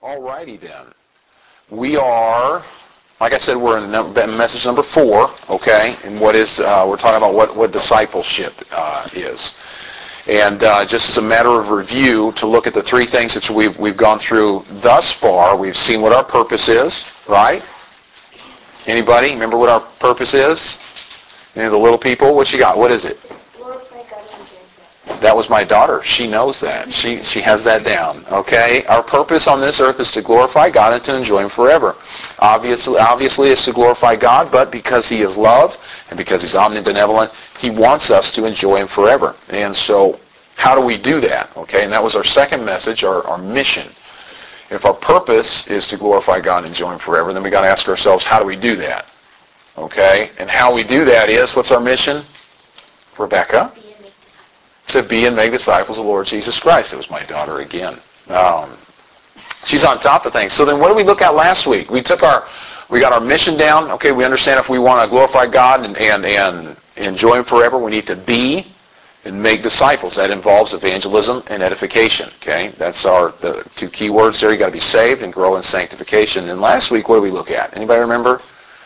Alrighty then. We are, like I said, we're in message number 4, okay? And what is, we're talking about what discipleship is. And just as a matter of review, to look at the 3 things that we've gone through thus far, we've seen what our purpose is, right? Anybody remember what our purpose is? Any of the little people? What you got? What is it? That was my daughter. She knows that. She has that down. Okay? Our purpose on this earth is to glorify God and to enjoy Him forever. Obviously it's to glorify God, but because He is love and because He's omnibenevolent, He wants us to enjoy Him forever. And so how do we do that? Okay? And that was our second message, our mission. If our purpose is to glorify God and enjoy Him forever, then we got to ask ourselves, how do we do that? Okay? And how we do that is, what's our mission? Rebecca? To be and make disciples of the Lord Jesus Christ. It was my daughter again. She's on top of things. So then what did we look at last week? We got our mission down. Okay, we understand if we want to glorify God and enjoy Him forever, we need to be and make disciples. That involves evangelism and edification. Okay, that's the 2 key words there. You got to be saved and grow in sanctification. And last week, what did we look at? Anybody remember?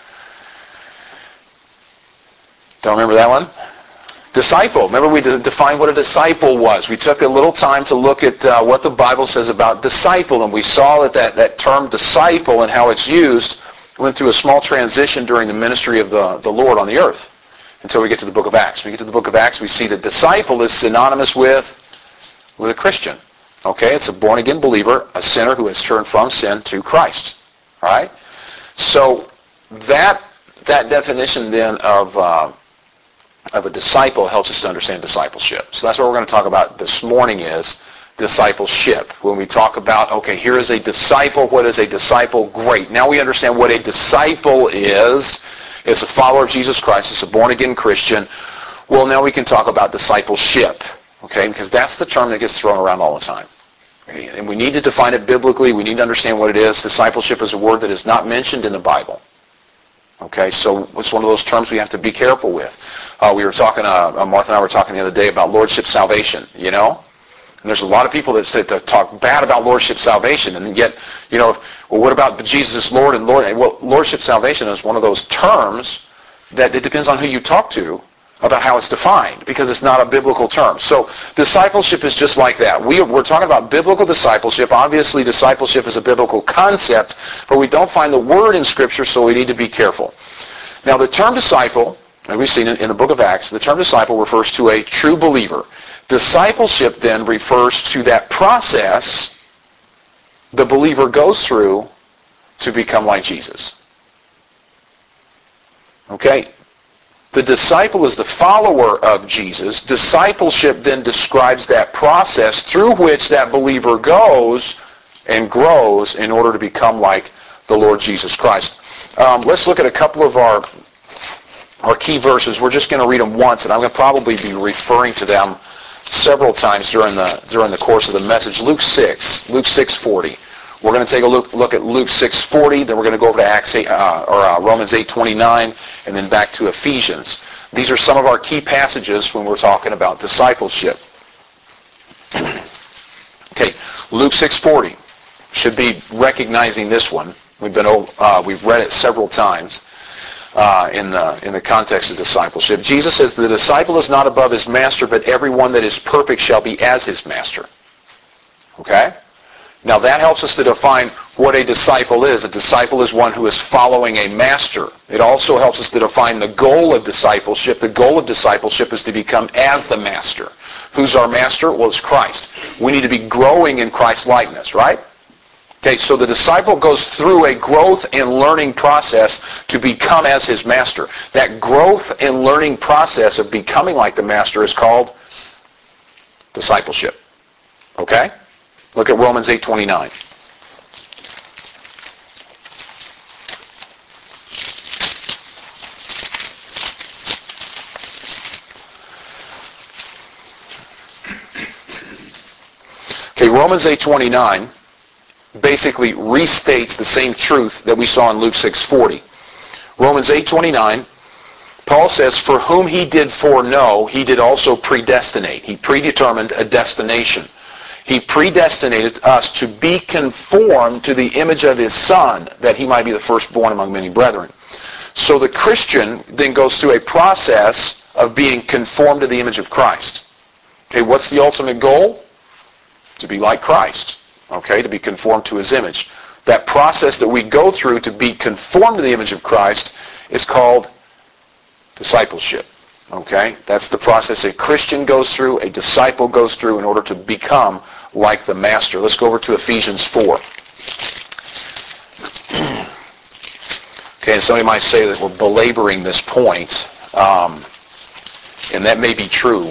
Don't remember that one? Disciple. Remember we defined what a disciple was. We took a little time to look at what the Bible says about disciple, and we saw that term disciple and how it's used went through a small transition during the ministry of the Lord on the earth until we get to the book of Acts. When we get to the book of Acts, we see that disciple is synonymous with a Christian. Okay? It's a born-again believer, a sinner who has turned from sin to Christ. All right? So that definition then of a disciple helps us to understand discipleship. So that's what we're going to talk about this morning is discipleship. When we talk about, okay, here is a disciple. What is a disciple? Great. Now we understand what a disciple is. It's a follower of Jesus Christ. It's a born-again Christian. Well, now we can talk about discipleship, okay, because that's the term that gets thrown around all the time. Okay? And we need to define it biblically. We need to understand what it is. Discipleship is a word that is not mentioned in the Bible. Okay, so it's one of those terms we have to be careful with. We were talking, Martha and I were talking the other day about lordship salvation, you know? And there's a lot of people that talk bad about lordship salvation, and yet, you know, well, what about Jesus is Lord and Lord? Well, lordship salvation is one of those terms that it depends on who you talk to about how it's defined, because it's not a biblical term. So discipleship is just like that. We're talking about biblical discipleship. Obviously, discipleship is a biblical concept, but we don't find the word in Scripture, so we need to be careful. Now, the term disciple, and we've seen it in the book of Acts, the term disciple refers to a true believer. Discipleship then refers to that process the believer goes through to become like Jesus. Okay? The disciple is the follower of Jesus. Discipleship then describes that process through which that believer goes and grows in order to become like the Lord Jesus Christ. Let's look at a couple of our key verses. We're just going to read them once, and I'm going to probably be referring to them several times during the course of the message. Luke 6:40. We're going to take a look at Luke 6:40, then we're going to go over to Romans 8:29, and then back to Ephesians. These are some of our key passages when we're talking about discipleship. Okay, Luke 6:40. Should be recognizing this one. We've read it several times in the context of discipleship. Jesus says, "The disciple is not above his master, but everyone that is perfect shall be as his master." Okay? Now that helps us to define what a disciple is. A disciple is one who is following a master. It also helps us to define the goal of discipleship. The goal of discipleship is to become as the master. Who's our master? Well, it's Christ. We need to be growing in Christ's likeness, right? Okay, so the disciple goes through a growth and learning process to become as his master. That growth and learning process of becoming like the master is called discipleship. Okay? Look at Romans 8:29. Okay, Romans 8:29 basically restates the same truth that we saw in Luke 6:40. Romans 8:29, Paul says, "For whom he did foreknow, he did also predestinate." He predetermined a destination. He predestinated us to be conformed to the image of his Son, that he might be the firstborn among many brethren. So the Christian then goes through a process of being conformed to the image of Christ. Okay, what's the ultimate goal? To be like Christ. Okay, to be conformed to his image. That process that we go through to be conformed to the image of Christ is called discipleship. Okay, that's the process a Christian goes through, a disciple goes through in order to become like the Master. Let's go over to Ephesians 4. Okay, and somebody might say that we're belaboring this point, and that may be true,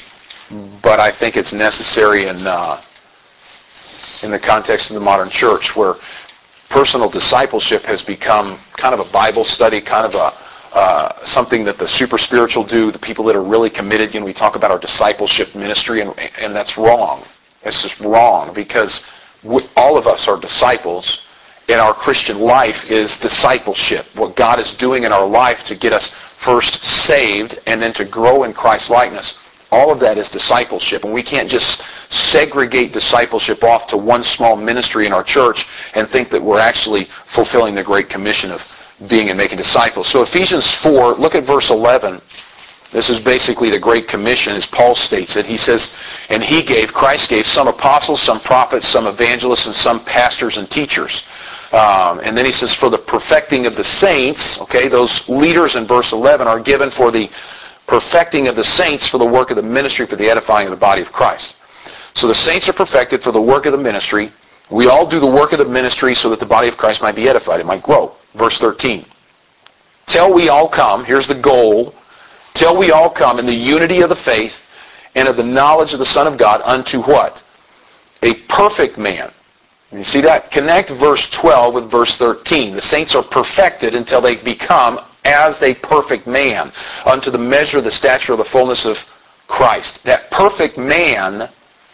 but I think it's necessary in the context of the modern church, where personal discipleship has become kind of a Bible study, kind of something that the super spiritual do, the people that are really committed. We talk about our discipleship ministry, and that's wrong. It's just wrong, because all of us are disciples, and our Christian life is discipleship. What God is doing in our life to get us first saved and then to grow in Christ's likeness. All of that is discipleship, and we can't just segregate discipleship off to one small ministry in our church and think that we're actually fulfilling the Great Commission of being and making disciples. So Ephesians 4, look at verse 11. This is basically the Great Commission, as Paul states it. He says, and Christ gave some apostles, some prophets, some evangelists, and some pastors and teachers. And then he says, for the perfecting of the saints, okay, those leaders in verse 11 are given for the perfecting of the saints for the work of the ministry, for the edifying of the body of Christ. So the saints are perfected for the work of the ministry. We all do the work of the ministry so that the body of Christ might be edified. It might grow. Verse 13. Till we all come, here's the goal, till we all come in the unity of the faith and of the knowledge of the Son of God unto what? A perfect man. You see that? Connect verse 12 with verse 13. The saints are perfected until they become as a perfect man, unto the measure of the stature of the fullness of Christ. That perfect man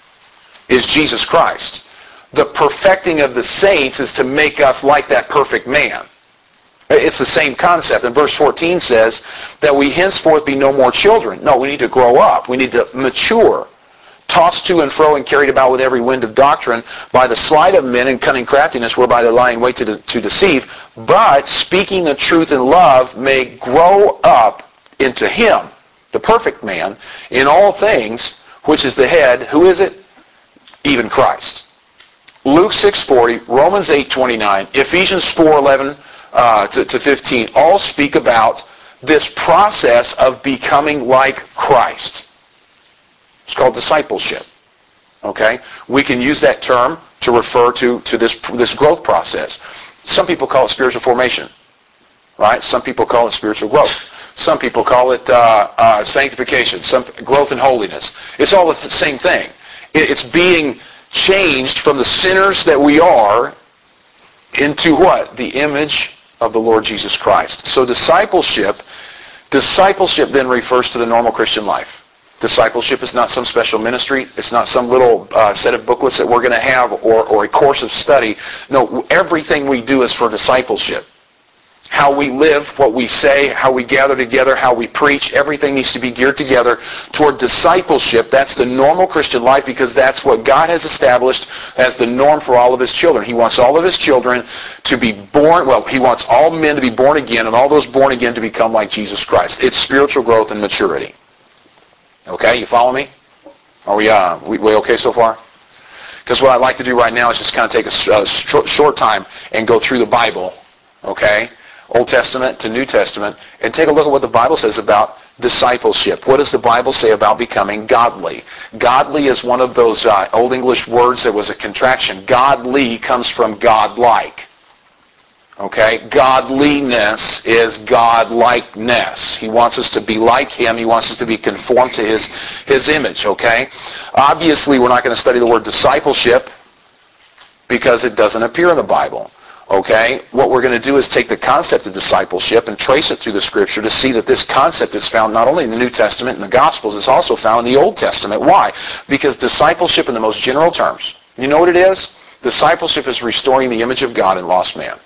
is Jesus Christ. The perfecting of the saints is to make us like that perfect man. It's the same concept. And verse 14 says that we henceforth be no more children. No, we need to grow up. We need to mature. Tossed to and fro and carried about with every wind of doctrine by the sleight of men and cunning craftiness whereby they're lying wait to deceive, but speaking the truth in love may grow up into him, the perfect man, in all things, which is the head. Who is it? Even Christ. Luke 6:40, Romans 8:29, Ephesians 4:11 to 15 all speak about this process of becoming like Christ. It's called discipleship. Okay? We can use that term to refer to this growth process. Some people call it spiritual formation. Right? Some people call it spiritual growth. Some people call it sanctification, some growth in holiness. It's all the same thing. It's being changed from the sinners that we are into what? The image of the Lord Jesus Christ. So discipleship then refers to the normal Christian life. Discipleship is not some special ministry. It's not some little set of booklets that we're going to have or a course of study. No, everything we do is for discipleship. How we live, what we say, how we gather together, how we preach, everything needs to be geared together toward discipleship. That's the normal Christian life, because that's what God has established as the norm for all of his children. He wants all of his children to be born, he wants all men to be born again, and all those born again to become like Jesus Christ. It's spiritual growth and maturity. Okay, you follow me? Are we okay so far? Because what I'd like to do right now is just kind of take a short time and go through the Bible, okay? Old Testament to New Testament, and take a look at what the Bible says about discipleship. What does the Bible say about becoming godly? Godly is one of those Old English words that was a contraction. Godly comes from godlike. Okay? Godliness is godlikeness. He wants us to be like him. He wants us to be conformed to his image. Okay? Obviously, we're not going to study the word discipleship because it doesn't appear in the Bible. Okay? What we're going to do is take the concept of discipleship and trace it through the Scripture to see that this concept is found not only in the New Testament and the Gospels, it's also found in the Old Testament. Why? Because discipleship in the most general terms, you know what it is? Discipleship is restoring the image of God in lost man.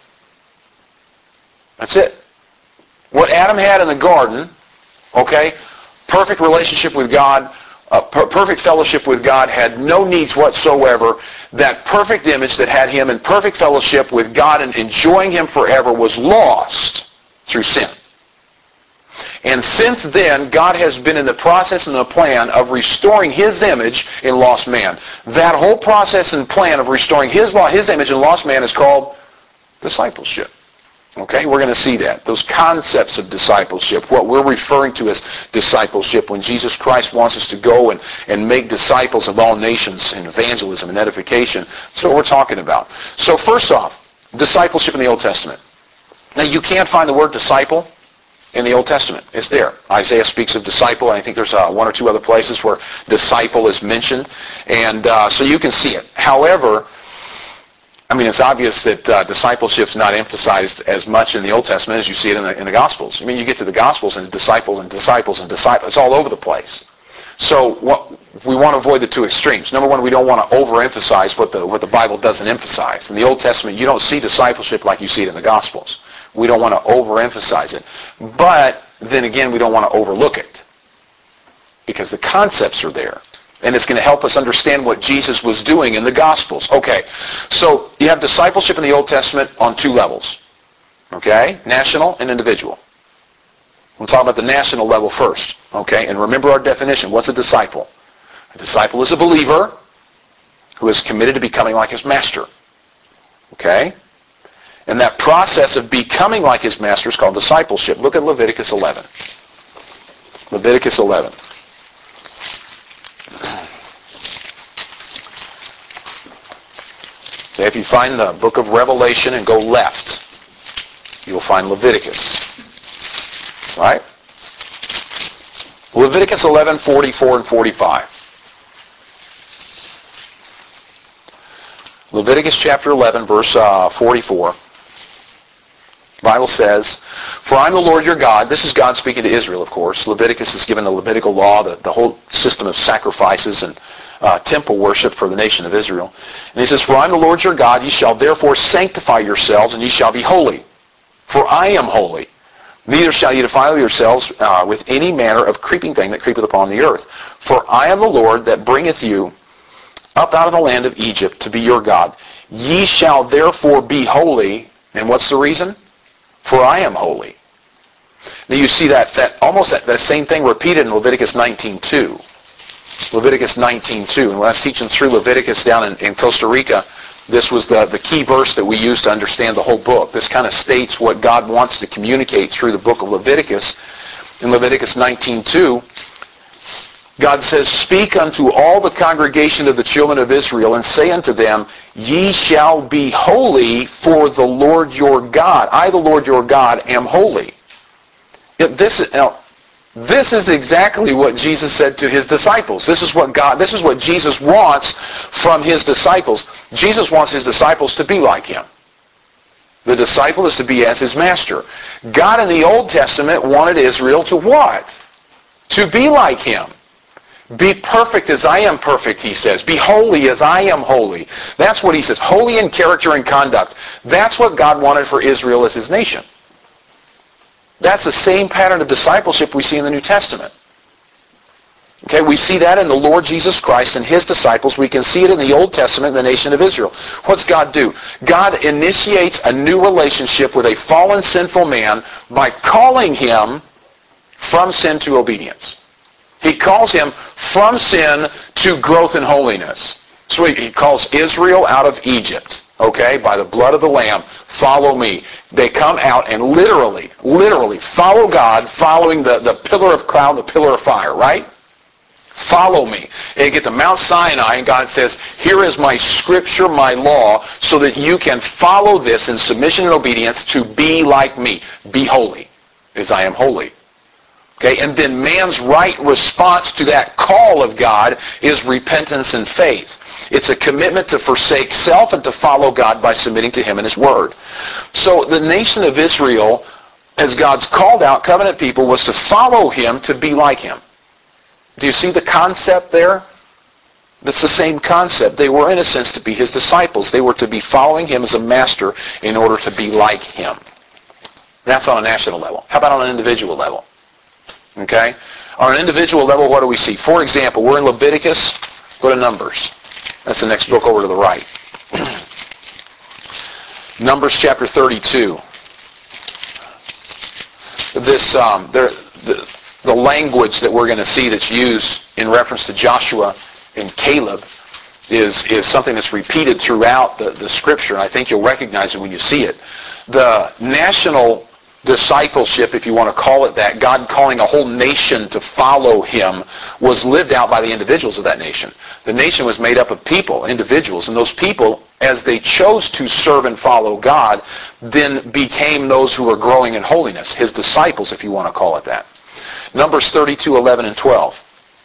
That's it. What Adam had in the garden, okay, perfect relationship with God, perfect fellowship with God, had no needs whatsoever. That perfect image that had him in perfect fellowship with God and enjoying him forever was lost through sin. And since then, God has been in the process and the plan of restoring his image in lost man. That whole process and plan of restoring his image in lost man is called discipleship. Okay, we're going to see that. Those concepts of discipleship, what we're referring to as discipleship, when Jesus Christ wants us to go and make disciples of all nations in evangelism and edification. That's what we're talking about. So first off, discipleship in the Old Testament. Now you can't find the word disciple in the Old Testament. It's there. Isaiah speaks of disciple. I think there's one or two other places where disciple is mentioned. And so you can see it. However, I mean, it's obvious that discipleship's not emphasized as much in the Old Testament as you see it in the Gospels. I mean, you get to the Gospels and disciples and disciples and disciples. It's all over the place. So we want to avoid the two extremes. Number one, we don't want to overemphasize what the Bible doesn't emphasize. In the Old Testament, you don't see discipleship like you see it in the Gospels. We don't want to overemphasize it. But then again, we don't want to overlook it because the concepts are there. And it's going to help us understand what Jesus was doing in the Gospels. Okay, so you have discipleship in the Old Testament on two levels. Okay, national and individual. We'll talk about the national level first. Okay, and remember our definition. What's a disciple? A disciple is a believer who is committed to becoming like his master. Okay? And that process of becoming like his master is called discipleship. Look at Leviticus 11. Leviticus 11. So if you find the book of Revelation and go left, you'll find Leviticus. Right? Leviticus 11, 44 and 45. Leviticus chapter 11, verse 44. The Bible says, "For I am the Lord your God." This is God speaking to Israel, of course. Leviticus is given the Levitical law, the whole system of sacrifices and temple worship for the nation of Israel. And he says, "For I am the Lord your God, ye shall therefore sanctify yourselves, and ye shall be holy. For I am holy. Neither shall ye defile yourselves with any manner of creeping thing that creepeth upon the earth. For I am the Lord that bringeth you up out of the land of Egypt to be your God. Ye shall therefore be holy." And what's the reason? For I am holy. Now you see that almost that same thing repeated in Leviticus 19:2. Leviticus 19:2. And when I was teaching through Leviticus down in Costa Rica, this was the key verse that we use to understand the whole book. This kind of states what God wants to communicate through the book of Leviticus. In Leviticus 19:2, God says, "Speak unto all the congregation of the children of Israel, and say unto them, Ye shall be holy, for the Lord your God, I the Lord your God, am holy." This is exactly what Jesus said to his disciples. This is what Jesus wants from his disciples. Jesus wants his disciples to be like him. The disciple is to be as his master. God in the Old Testament wanted Israel to what? To be like him. Be perfect as I am perfect, he says. Be holy as I am holy. That's what he says. Holy in character and conduct. That's what God wanted for Israel as his nation. That's the same pattern of discipleship we see in the New Testament. Okay, we see that in the Lord Jesus Christ and his disciples. We can see it in the Old Testament in the nation of Israel. What's God do? God initiates a new relationship with a fallen, sinful man by calling him from sin to obedience. He calls him from sin to growth in holiness. So he calls Israel out of Egypt, okay, by the blood of the Lamb. Follow me. They come out and literally follow God, following the pillar of cloud, the pillar of fire, right? Follow me. And you get to Mount Sinai, and God says, here is my scripture, my law, so that you can follow this in submission and obedience to be like me. Be holy, as I am holy. Okay, and then man's right response to that call of God is repentance and faith. It's a commitment to forsake self and to follow God by submitting to him and his word. So the nation of Israel, as God's called out covenant people, was to follow him, to be like him. Do you see the concept there? That's the same concept. They were, in a sense, to be his disciples. They were to be following him as a master in order to be like him. That's on a national level. How about on an individual level? Okay? On an individual level, what do we see? For example, we're in Leviticus. Go to Numbers. That's the next book over to the right. Numbers chapter 32. The language that we're going to see that's used in reference to Joshua and Caleb is something that's repeated throughout the Scripture, and I think you'll recognize it when you see it. The national discipleship, if you want to call it that, God calling a whole nation to follow him, was lived out by the individuals of that nation. The nation was made up of people, individuals, and those people, as they chose to serve and follow God, then became those who were growing in holiness, his disciples, if you want to call it that. Numbers 32, 11, and 12.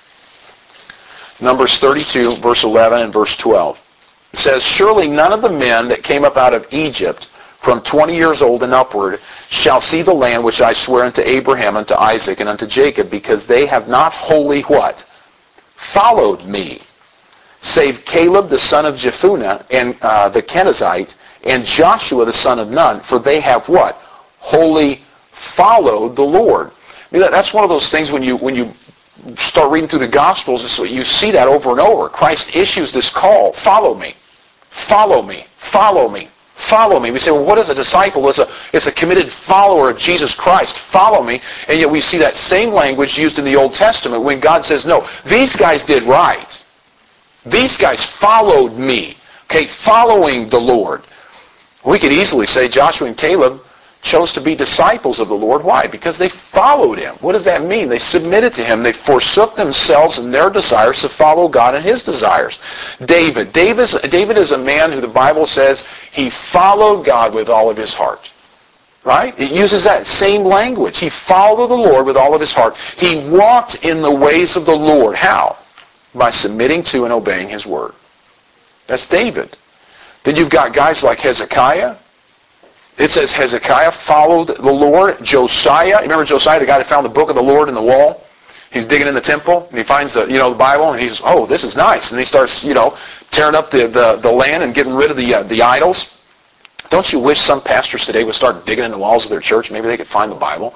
Numbers 32, verse 11 and verse 12. It says, "Surely none of the men that came up out of Egypt from 20 years old and upward shall see the land which I swear unto Abraham, unto Isaac, and unto Jacob, because they have not wholly" what? "Followed me, save Caleb the son of Jephunneh, and the Kenizzite, and Joshua the son of Nun, for they have" what? "Wholly followed the Lord." I mean, that's one of those things when you start reading through the Gospels, so you see that over and over. Christ issues this call: follow me, follow me, follow me, follow me. We say, well, what is a disciple? It's a committed follower of Jesus Christ. Follow me. And yet we see that same language used in the Old Testament when God says, no, these guys did right. These guys followed me. Okay, following the Lord. We could easily say Joshua and Caleb chose to be disciples of the Lord. Why? Because they followed him. What does that mean? They submitted to him. They forsook themselves and their desires to follow God and his desires. David is a man who the Bible says he followed God with all of his heart. Right? It uses that same language. He followed the Lord with all of his heart. He walked in the ways of the Lord. How? By submitting to and obeying his word. That's David. Then you've got guys like Hezekiah. It says Hezekiah followed the Lord. Josiah, remember Josiah, the guy that found the book of the Lord in the wall? He's digging in the temple, and he finds the Bible, and he says, oh, this is nice. And he starts, tearing up the land and getting rid of the idols. Don't you wish some pastors today would start digging in the walls of their church? Maybe they could find the Bible.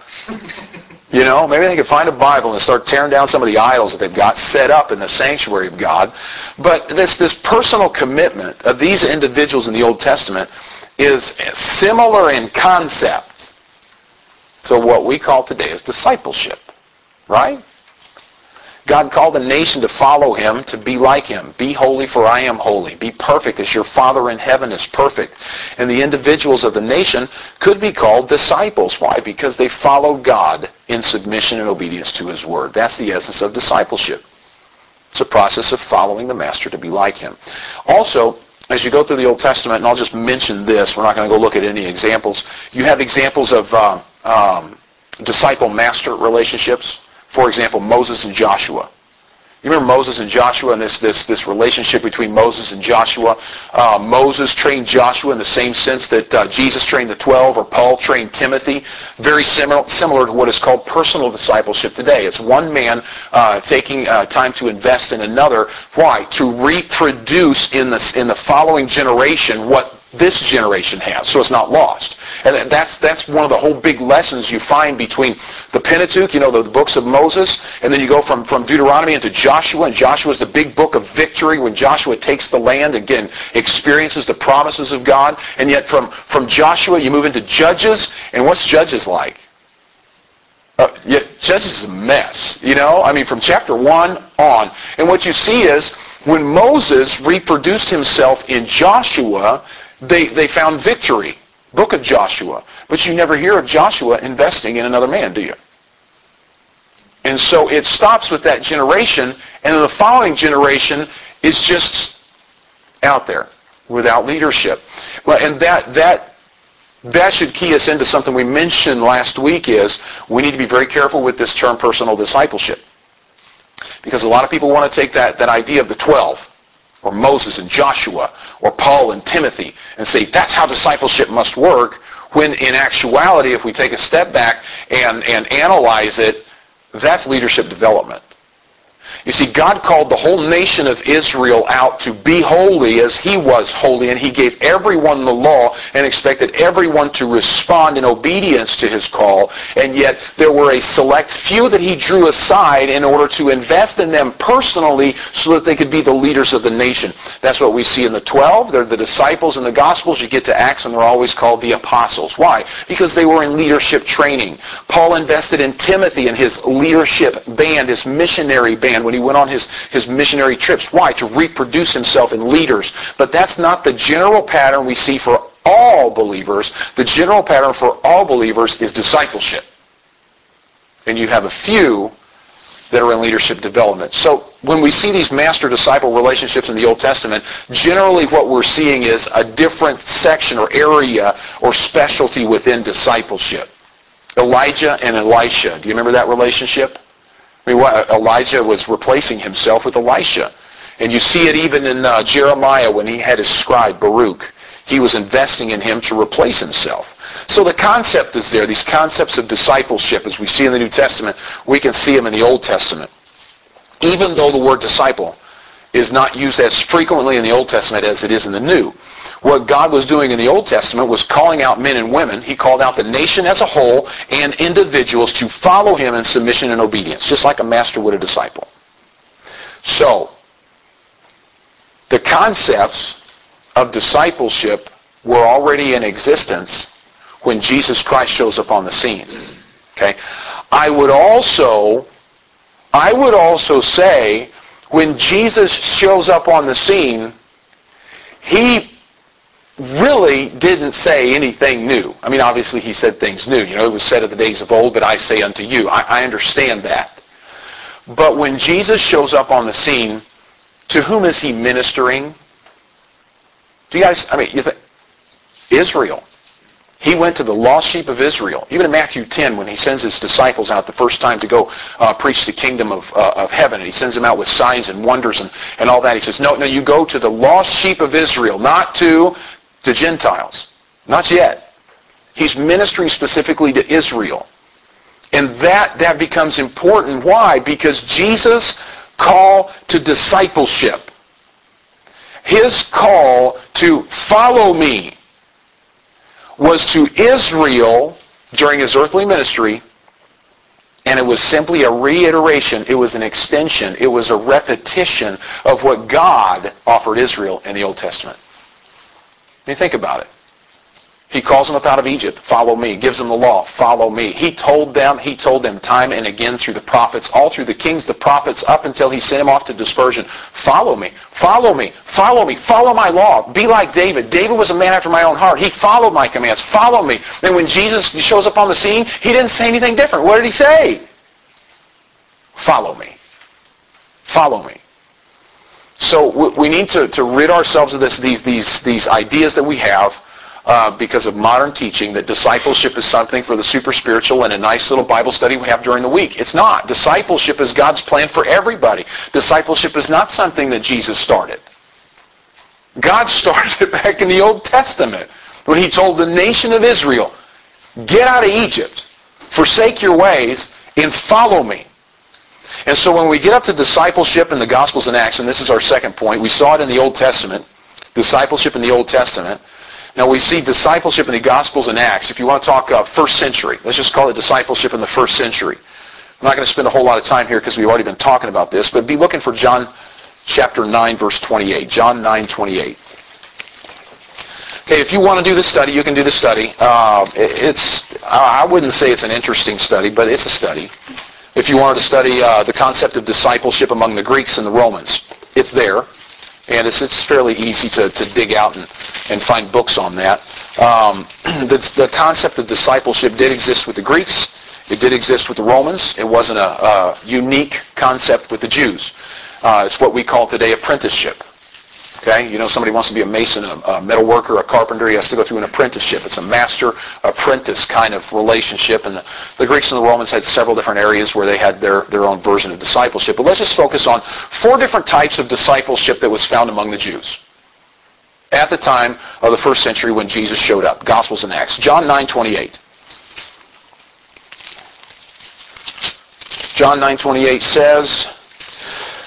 Maybe they could find a Bible and start tearing down some of the idols that they've got set up in the sanctuary of God. But this personal commitment of these individuals in the Old Testament is similar in concept to what we call today as discipleship, right? God called a nation to follow him, to be like him. Be holy, for I am holy. Be perfect as your Father in heaven is perfect. And the individuals of the nation could be called disciples. Why? Because they follow God in submission and obedience to his word. That's the essence of discipleship. It's a process of following the Master to be like him. Also, as you go through the Old Testament, and I'll just mention this, we're not going to go look at any examples. You have examples of disciple-master relationships. For example, Moses and Joshua. You remember Moses and Joshua and this relationship between Moses and Joshua? Moses trained Joshua in the same sense that Jesus trained the 12 or Paul trained Timothy. Very similar to what is called personal discipleship today. It's one man taking time to invest in another. Why? To reproduce in the following generation what this generation has, so it's not lost. And that's one of the whole big lessons you find between the Pentateuch, the books of Moses, and then you go from Deuteronomy into Joshua, and Joshua is the big book of victory when Joshua takes the land, again, experiences the promises of God. And yet from Joshua you move into Judges, and what's Judges like? Judges is a mess, from chapter 1 on. And what you see is when Moses reproduced himself in Joshua, they found victory. Book of Joshua. But you never hear of Joshua investing in another man, do you? And so it stops with that generation, and then the following generation is just out there without leadership. Well, and that should key us into something we mentioned last week is we need to be very careful with this term personal discipleship. Because a lot of people want to take that idea of the 12, or Moses and Joshua, or Paul and Timothy, and say that's how discipleship must work, when in actuality, if we take a step back and analyze it, that's leadership development. You see, God called the whole nation of Israel out to be holy as he was holy, and he gave everyone the law and expected everyone to respond in obedience to his call. And yet there were a select few that he drew aside in order to invest in them personally so that they could be the leaders of the nation. That's what we see in the 12. They're the disciples in the Gospels. You get to Acts and they're always called the apostles. Why? Because they were in leadership training. Paul invested in Timothy and his leadership band, his missionary band, when he went on his missionary trips. Why? To reproduce himself in leaders. But that's not the general pattern we see for all believers. The general pattern for all believers is discipleship. And you have a few that are in leadership development. So when we see these master-disciple relationships in the Old Testament, generally what we're seeing is a different section or area or specialty within discipleship. Elijah and Elisha. Do you remember that relationship? I mean, Elijah was replacing himself with Elisha. And you see it even in Jeremiah when he had his scribe, Baruch. He was investing in him to replace himself. So the concept is there. These concepts of discipleship, as we see in the New Testament, we can see them in the Old Testament. Even though the word disciple is not used as frequently in the Old Testament as it is in the New. What God was doing in the Old Testament was calling out men and women. He called out the nation as a whole and individuals to follow him in submission and obedience, just like a master would a disciple. So, the concepts of discipleship were already in existence when Jesus Christ shows up on the scene. Okay? I would also say when Jesus shows up on the scene, he really didn't say anything new. I mean, obviously he said things new. You know, it was said of the days of old, but I say unto you. I understand that. But when Jesus shows up on the scene, to whom is he ministering? Do you guys, I mean, you think, Israel. He went to the lost sheep of Israel. Even in Matthew 10, when he sends his disciples out the first time to go preach the kingdom of heaven, and he sends them out with signs and wonders and all that, he says, no, you go to the lost sheep of Israel, not to the Gentiles. Not yet. He's ministering specifically to Israel. And that becomes important. Why? Because Jesus' call to discipleship, his call to follow me, was to Israel during his earthly ministry, and it was simply a reiteration, it was an extension, it was a repetition of what God offered Israel in the Old Testament. I mean, think about it. He calls them up out of Egypt, follow me, gives them the law, follow me. He told them time and again through the prophets, all through the kings, the prophets, up until he sent him off to dispersion. Follow me, follow me, follow me, follow my law. Be like David. David was a man after my own heart. He followed my commands. Follow me. And when Jesus shows up on the scene, he didn't say anything different. What did he say? Follow me. Follow me. So we need to rid ourselves of these ideas that we have because of modern teaching that discipleship is something for the super spiritual and a nice little Bible study we have during the week. It's not. Discipleship is God's plan for everybody. Discipleship is not something that Jesus started. God started it back in the Old Testament when he told the nation of Israel, get out of Egypt, forsake your ways, and follow me. And so when we get up to discipleship in the Gospels and Acts, and this is our second point, we saw it in the Old Testament, discipleship in the Old Testament. Now we see discipleship in the Gospels and Acts. If you want to talk first century, let's just call it discipleship in the first century. I'm not going to spend a whole lot of time here because we've already been talking about this, but be looking for John chapter 9, verse 28. John 9, 28. Okay, if you want to do this study, you can do the study. I wouldn't say it's an interesting study, but it's a study. If you wanted to study the concept of discipleship among the Greeks and the Romans, it's there. And it's fairly easy to dig out and find books on that. The concept of discipleship did exist with the Greeks. It did exist with the Romans. It wasn't a unique concept with the Jews. It's what we call today apprenticeship. Okay, you know, somebody wants to be a mason, a metal worker, a carpenter, he has to go through an apprenticeship. It's a master-apprentice kind of relationship, and the Greeks and the Romans had several different areas where they had their own version of discipleship. But let's just focus on 4 different types of discipleship that was found among the Jews at the time of the first century when Jesus showed up. Gospels and Acts. John 9:28. John 9:28 says,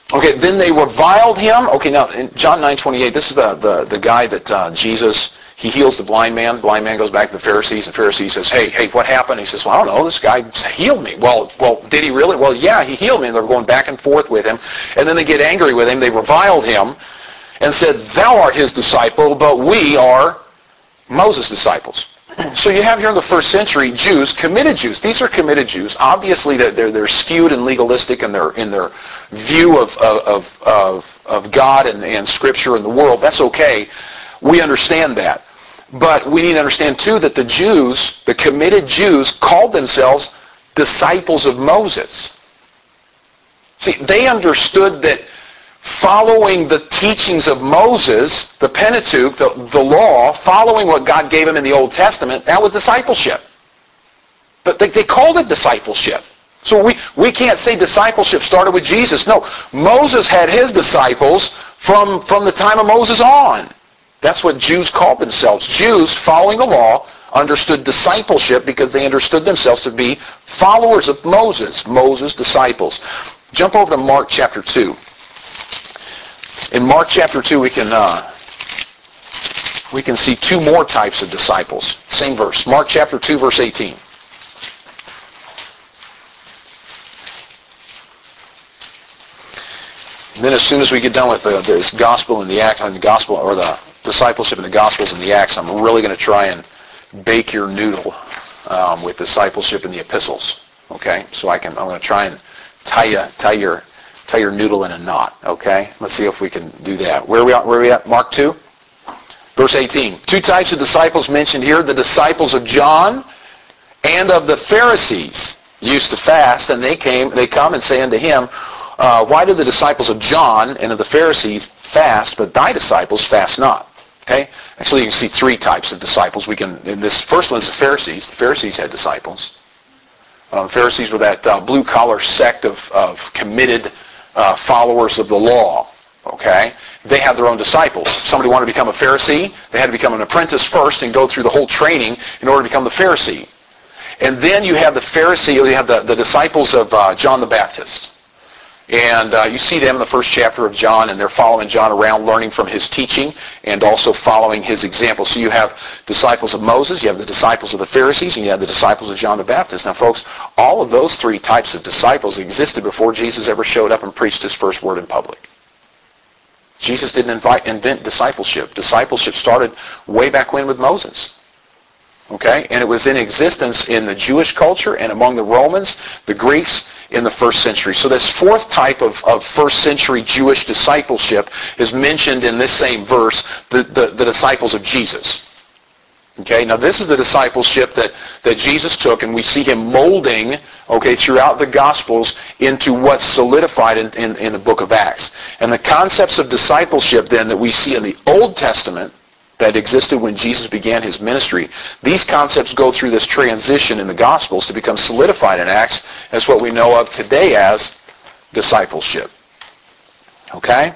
Okay, then they reviled him. Okay, now in John 9:28, this is the guy that Jesus, he heals the blind man. Blind man goes back to the Pharisees. The Pharisee says, hey, what happened? He says, well, I don't know. This guy healed me. Well, did he really? Well, yeah, he healed me. And they're going back and forth with him. And then they get angry with him. They reviled him and said, thou art his disciple, but we are Moses' disciples. So you have here in the first century Jews, committed Jews. These are committed Jews. Obviously, they're skewed and legalistic in their view of God and Scripture and the world. That's okay. We understand that. But we need to understand, too, that the Jews, the committed Jews, called themselves disciples of Moses. See, they understood that following the teachings of Moses, the Pentateuch, the law, following what God gave him in the Old Testament, that was discipleship. But they called it discipleship. So we can't say discipleship started with Jesus. No, Moses had his disciples from the time of Moses on. That's what Jews called themselves. Jews, following the law, understood discipleship because they understood themselves to be followers of Moses, disciples. Jump over to Mark chapter 2. In Mark chapter 2, we can see two more types of disciples. Same verse. Mark chapter 2, verse 18. And then as soon as we get done with this gospel and the act on the gospel, or the discipleship and the gospels and the acts, I'm really going to try and bake your noodle with discipleship and the epistles. Okay? So I'm going to try and tie your noodle in a knot, okay? Let's see if we can do that. Where are we at? Mark 2, verse 18. Two types of disciples mentioned here. The disciples of John and of the Pharisees used to fast, and they come and say unto him, why do the disciples of John and of the Pharisees fast, but thy disciples fast not? Okay? Actually, you can see three types of disciples. In this first one is the Pharisees. The Pharisees had disciples. Pharisees were that blue-collar sect of committed followers of the law. Okay? They had their own disciples. Somebody wanted to become a Pharisee, they had to become an apprentice first and go through the whole training in order to become the Pharisee. And then you have the Pharisee, you have the disciples of John the Baptist. And you see them in the first chapter of John, and they're following John around, learning from his teaching, and also following his example. So you have disciples of Moses, you have the disciples of the Pharisees, and you have the disciples of John the Baptist. Now, folks, all of those three types of disciples existed before Jesus ever showed up and preached his first word in public. Jesus didn't invent discipleship. Discipleship started way back when with Moses. Okay? And it was in existence in the Jewish culture and among the Romans, the Greeks, in the first century. So this fourth type of first century Jewish discipleship is mentioned in this same verse, the disciples of Jesus. Okay, now this is the discipleship that Jesus took, and we see him molding, okay, throughout the Gospels into what's solidified in the book of Acts. And the concepts of discipleship then that we see in the Old Testament that existed when Jesus began his ministry, these concepts go through this transition in the Gospels to become solidified in Acts as what we know of today as discipleship. Okay?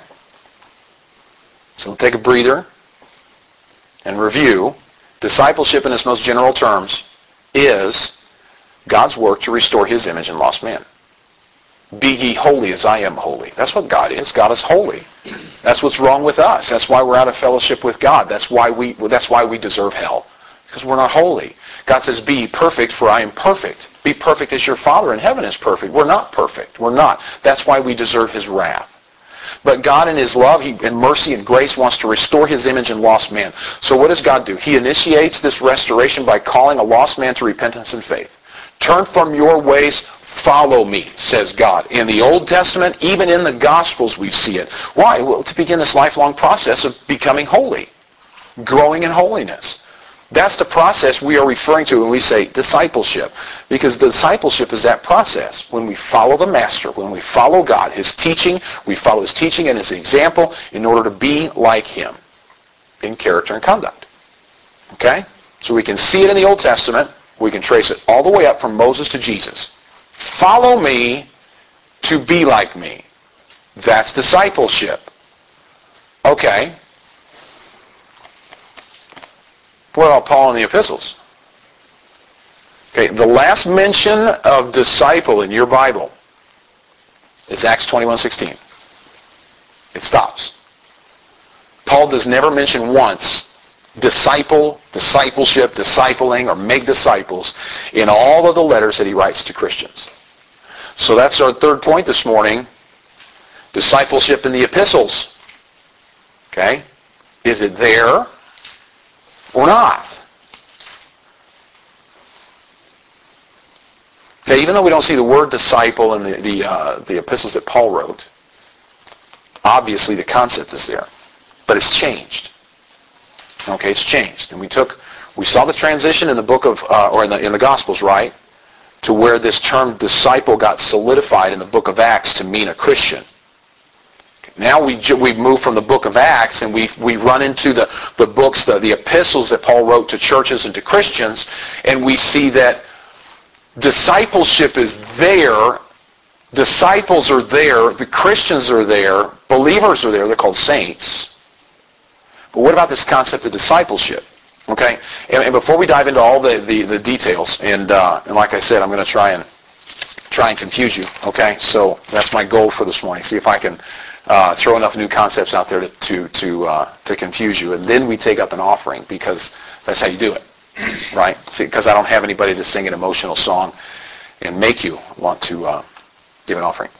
So we'll take a breather and review. Discipleship in its most general terms is God's work to restore his image in lost man. Be ye holy as I am holy. That's what God is. God is holy. That's what's wrong with us. That's why we're out of fellowship with God. That's why we deserve hell. Because we're not holy. God says, be ye perfect, for I am perfect. Be perfect as your Father in heaven is perfect. We're not perfect. We're not. That's why we deserve his wrath. But God in his love and mercy and grace wants to restore his image in lost man. So what does God do? He initiates this restoration by calling a lost man to repentance and faith. Turn from your ways, follow me, says God. In the Old Testament, even in the Gospels, we see it. Why? Well, to begin this lifelong process of becoming holy, growing in holiness. That's the process we are referring to when we say discipleship. Because discipleship is that process. When we follow the Master, when we follow God, his teaching, we follow his teaching and his example in order to be like him in character and conduct. Okay? So we can see it in the Old Testament. We can trace it all the way up from Moses to Jesus. Follow me to be like me. That's discipleship. Okay. What about Paul in the epistles? Okay, the last mention of disciple in your Bible is Acts 21:16. It stops. Paul does never mention once discipleship, discipling, or make disciples in all of the letters that he writes to Christians. So that's our third point this morning. Discipleship in the epistles. Okay? Is it there or not? Okay, even though we don't see the word disciple in the epistles that Paul wrote, obviously the concept is there. But it's changed. Okay, it's changed. And we saw the transition in the book of, or in the Gospels, right? To where this term disciple got solidified in the book of Acts to mean a Christian. Now we've moved from the book of Acts and we run into the books, the epistles that Paul wrote to churches and to Christians, and we see that discipleship is there, disciples are there, the Christians are there, believers are there, they're called saints. But what about this concept of discipleship? Okay, and before we dive into all the details, and like I said, I'm going to try and confuse you. Okay, so that's my goal for this morning. See if I can throw enough new concepts out there to confuse you, and then we take up an offering, because that's how you do it, right? See, because I don't have anybody to sing an emotional song and make you want to give an offering.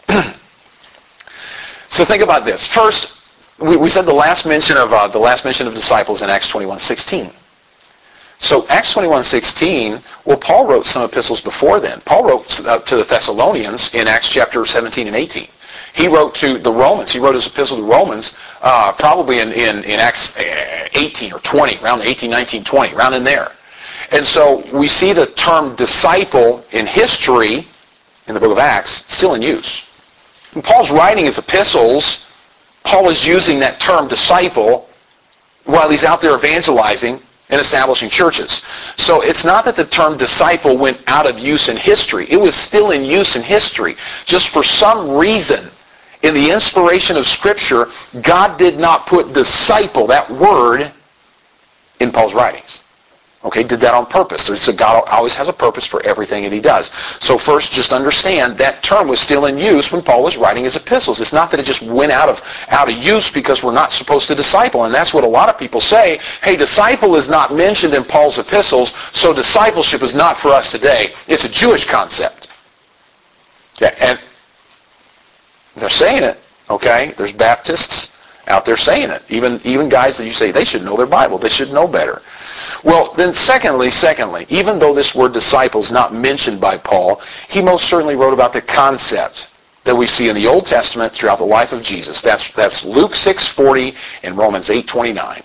So think about this. First, we said the last mention of disciples in Acts 21:16. So Acts 21:16, well, Paul wrote some epistles before then. Paul wrote to the Thessalonians in Acts chapter 17 and 18. He wrote to the Romans. He wrote his epistle to Romans probably in Acts 18 or 20, around 18, 19, 20, around in there. And so we see the term disciple in history in the book of Acts still in use. When Paul's writing his epistles, Paul is using that term disciple while he's out there evangelizing and establishing churches. So it's not that the term disciple went out of use in history. It was still in use in history. Just for some reason, in the inspiration of Scripture, God did not put disciple, that word, in Paul's writings. Okay, did that on purpose. So God always has a purpose for everything that he does. So first, just understand that term was still in use when Paul was writing his epistles. It's not that it just went out of use because we're not supposed to disciple. And that's what a lot of people say. Hey, disciple is not mentioned in Paul's epistles, so discipleship is not for us today. It's a Jewish concept. Okay, and they're saying it. Okay, there's Baptists out there saying it. Even guys that you say they should know their Bible. They should know better. Well, then secondly, even though this word disciple is not mentioned by Paul, he most certainly wrote about the concept that we see in the Old Testament throughout the life of Jesus. That's Luke 6:40 and Romans 8:29.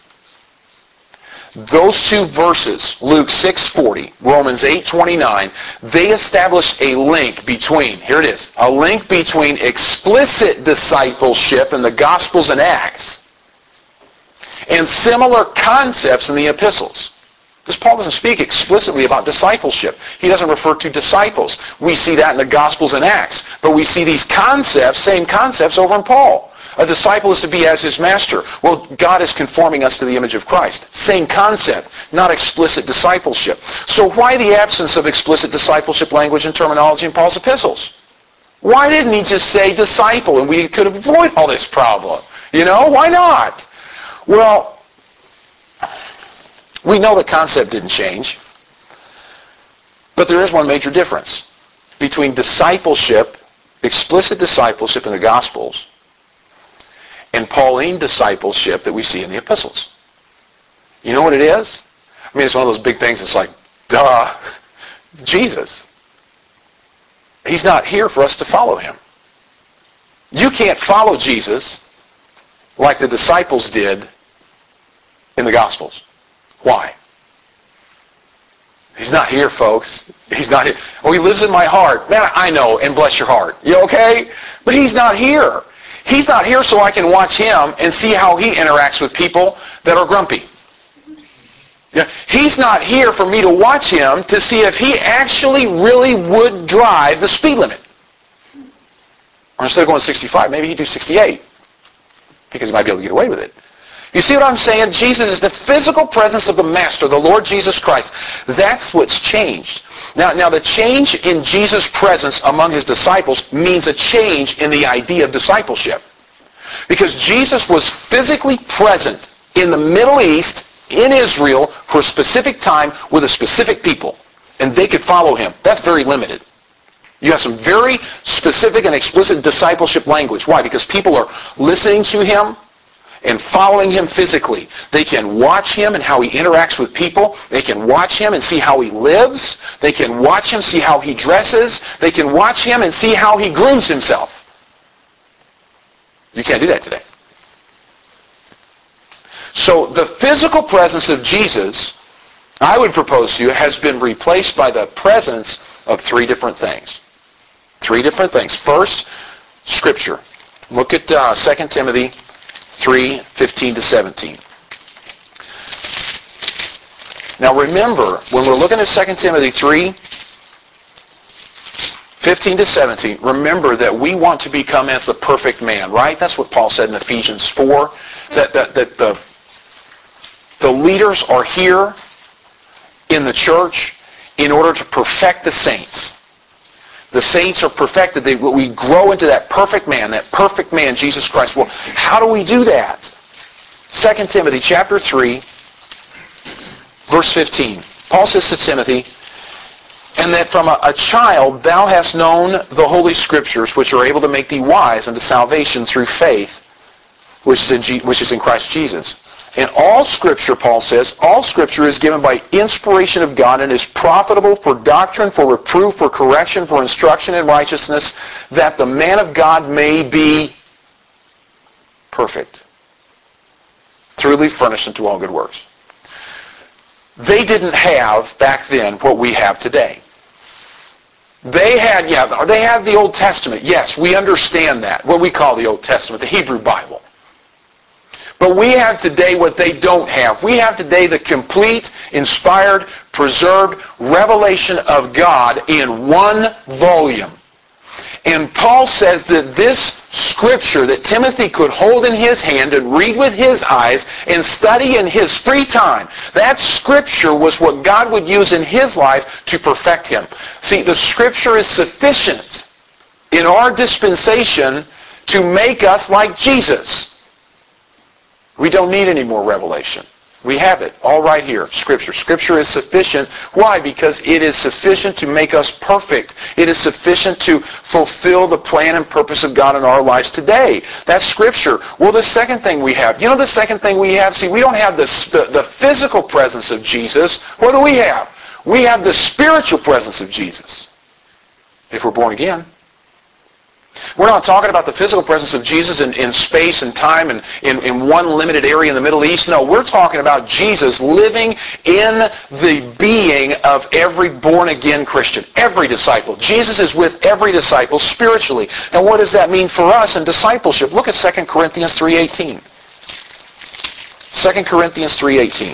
Those two verses, Luke 6:40, Romans 8:29, they establish a link between, here it is, a link between explicit discipleship in the Gospels and Acts and similar concepts in the epistles. Because Paul doesn't speak explicitly about discipleship. He doesn't refer to disciples. We see that in the Gospels and Acts. But we see these concepts, same concepts, over in Paul. A disciple is to be as his master. Well, God is conforming us to the image of Christ. Same concept, not explicit discipleship. So why the absence of explicit discipleship language and terminology in Paul's epistles? Why didn't he just say disciple and we could avoid all this problem? You know, why not? Well, we know the concept didn't change, but there is one major difference between discipleship, explicit discipleship in the Gospels, and Pauline discipleship that we see in the epistles. You know what it is? I mean, it's one of those big things. It's like, duh, Jesus. He's not here for us to follow him. You can't follow Jesus like the disciples did in the Gospels. Why? He's not here, folks. He's not here. Oh, he lives in my heart. Man, I know, and bless your heart. You okay? But he's not here. He's not here so I can watch him and see how he interacts with people that are grumpy. Yeah. He's not here for me to watch him to see if he actually really would drive the speed limit. Or instead of going 65, maybe he'd do 68. Because he might be able to get away with it. You see what I'm saying? Jesus is the physical presence of the Master, the Lord Jesus Christ. That's what's changed. Now the change in Jesus' presence among his disciples means a change in the idea of discipleship. Because Jesus was physically present in the Middle East, in Israel, for a specific time with a specific people. And they could follow him. That's very limited. You have some very specific and explicit discipleship language. Why? Because people are listening to him and following him physically. They can watch him and how he interacts with people. They can watch him and see how he lives. They can watch him, see how he dresses. They can watch him and see how he grooms himself. You can't do that today. So the physical presence of Jesus, I would propose to you, has been replaced by the presence of three different things. Three different things. First, Scripture. Look at 2 Timothy 3:15-17. Now remember, when we're looking at 2 Timothy 3:15-17, remember that we want to become as the perfect man, right? That's what Paul said in Ephesians 4, that the leaders are here in the church in order to perfect the saints. The saints are perfected. We grow into that perfect man, Jesus Christ. Well, how do we do that? 2 Timothy chapter 3, verse 15. Paul says to Timothy, and that from a child thou hast known the Holy Scriptures, which are able to make thee wise unto salvation through faith, which is in Christ Jesus. And all Scripture, Paul says, all Scripture is given by inspiration of God and is profitable for doctrine, for reproof, for correction, for instruction in righteousness, that the man of God may be perfect, truly furnished unto all good works. They didn't have, back then, what we have today. They had the Old Testament. Yes, we understand that. What we call the Old Testament, the Hebrew Bible. But we have today what they don't have. We have today the complete, inspired, preserved revelation of God in one volume. And Paul says that this Scripture that Timothy could hold in his hand and read with his eyes and study in his free time, that Scripture was what God would use in his life to perfect him. See, the Scripture is sufficient in our dispensation to make us like Jesus. We don't need any more revelation. We have it all right here, Scripture. Scripture is sufficient. Why? Because it is sufficient to make us perfect. It is sufficient to fulfill the plan and purpose of God in our lives today. That's Scripture. Well, the second thing we have, the second thing we have, see, we don't have the physical presence of Jesus. What do we have? We have the spiritual presence of Jesus, if we're born again. We're not talking about the physical presence of Jesus in space and time and in one limited area in the Middle East. No, we're talking about Jesus living in the being of every born-again Christian, every disciple. Jesus is with every disciple spiritually. And what does that mean for us in discipleship? Look at 2 Corinthians 3:18. 2 Corinthians 3:18.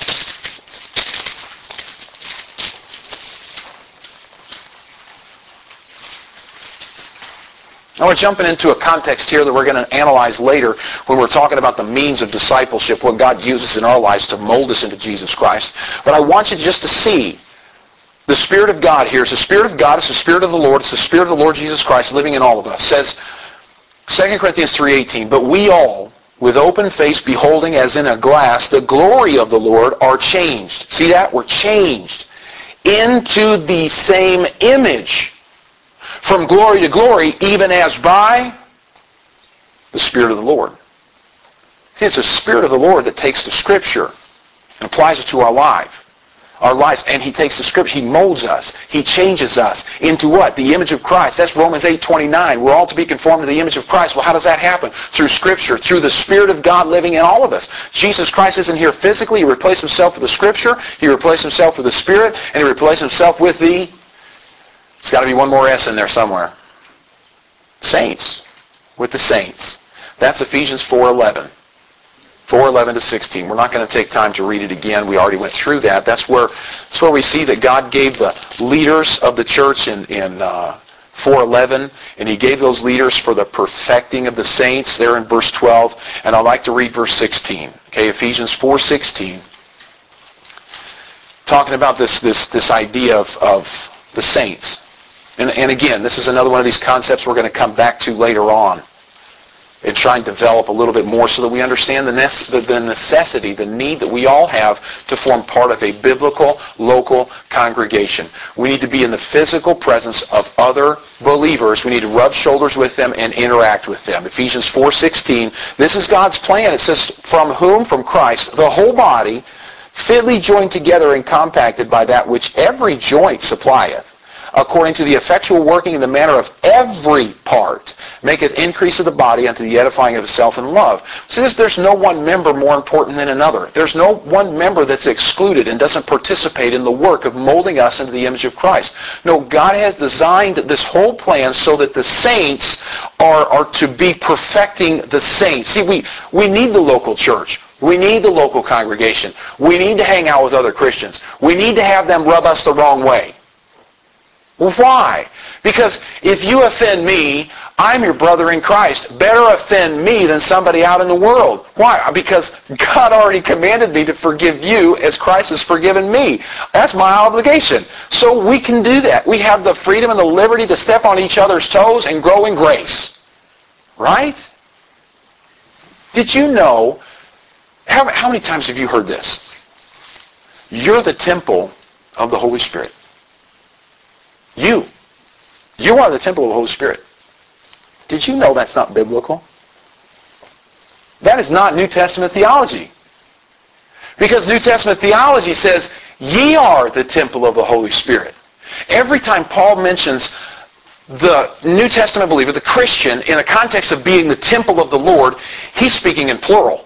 Now we're jumping into a context here that we're going to analyze later when we're talking about the means of discipleship, what God uses in our lives to mold us into Jesus Christ. But I want you just to see the Spirit of God here. It's the Spirit of God. It's the Spirit of the Lord. It's the Spirit of the Lord Jesus Christ living in all of us. It says, 2 Corinthians 3:18, but we all, with open face, beholding as in a glass the glory of the Lord, are changed. See that? We're changed into the same image, from glory to glory, even as by the Spirit of the Lord. It's the Spirit of the Lord that takes the Scripture and applies it to our lives. And He takes the Scripture, He molds us, He changes us into what? The image of Christ. That's Romans 8:29. We're all to be conformed to the image of Christ. Well, how does that happen? Through Scripture, through the Spirit of God living in all of us. Jesus Christ isn't here physically. He replaced Himself with the Scripture. He replaced Himself with the Spirit. And He replaced Himself with the... There's got to be one more S in there somewhere. Saints. With the saints. That's Ephesians 4:11. 4:11-16. We're not going to take time to read it again. We already went through that. That's where we see that God gave the leaders of the church in 4:11, and He gave those leaders for the perfecting of the saints there in verse 12. And I'd like to read verse 16. Okay, Ephesians 4:16. Talking about this idea of the saints. And again, this is another one of these concepts we're going to come back to later on and try and develop a little bit more so that we understand the necessity, the need that we all have to form part of a biblical local congregation. We need to be in the physical presence of other believers. We need to rub shoulders with them and interact with them. Ephesians 4:16, this is God's plan. It says, from whom, from Christ, the whole body, fitly joined together and compacted by that which every joint supplieth, according to the effectual working in the manner of every part, maketh increase of the body unto the edifying of itself in love. So there's no one member more important than another. There's no one member that's excluded and doesn't participate in the work of molding us into the image of Christ. No, God has designed this whole plan so that the saints are to be perfecting the saints. See, we need the local church. We need the local congregation. We need to hang out with other Christians. We need to have them rub us the wrong way. Why? Because if you offend me, I'm your brother in Christ. Better offend me than somebody out in the world. Why? Because God already commanded me to forgive you as Christ has forgiven me. That's my obligation. So we can do that. We have the freedom and the liberty to step on each other's toes and grow in grace. Right? Did you know, how many times have you heard this? You're the temple of the Holy Spirit. You are the temple of the Holy Spirit. Did you know that's not biblical? That is not New Testament theology. Because New Testament theology says, ye are the temple of the Holy Spirit. Every time Paul mentions the New Testament believer, the Christian, in a context of being the temple of the Lord, he's speaking in plural.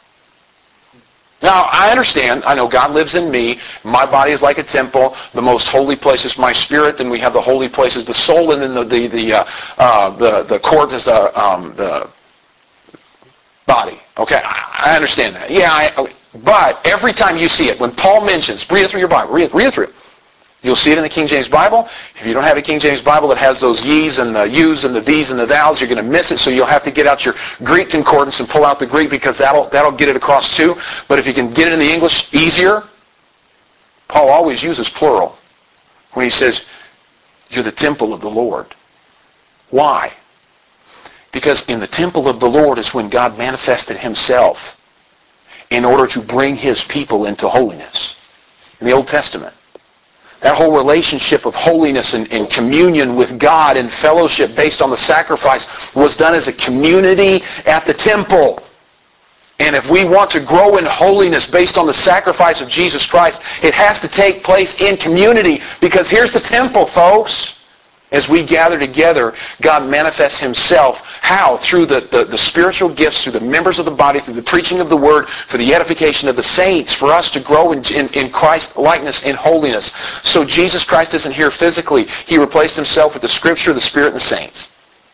Now, I understand. I know God lives in me. My body is like a temple. The most holy place is my spirit. Then we have the holy place is the soul, and then the court is the body. Okay, I understand that. Yeah, but every time you see it, when Paul mentions, read it through your Bible. Read it through. You'll see it in the King James Bible. If you don't have a King James Bible that has those ye's and the you's and the thee's and the thou's, you're going to miss it. So you'll have to get out your Greek concordance and pull out the Greek, because that'll get it across too. But if you can get it in the English easier, Paul always uses plural when he says, you're the temple of the Lord. Why? Because in the temple of the Lord is when God manifested himself in order to bring his people into holiness. In the Old Testament. That whole relationship of holiness and communion with God and fellowship based on the sacrifice was done as a community at the temple. And if we want to grow in holiness based on the sacrifice of Jesus Christ, it has to take place in community, because here's the temple, folks. As we gather together, God manifests himself. How? Through the spiritual gifts, through the members of the body, through the preaching of the word, for the edification of the saints, for us to grow in Christ likeness, in holiness. So Jesus Christ isn't here physically. He replaced himself with the Scripture, the Spirit, and the saints.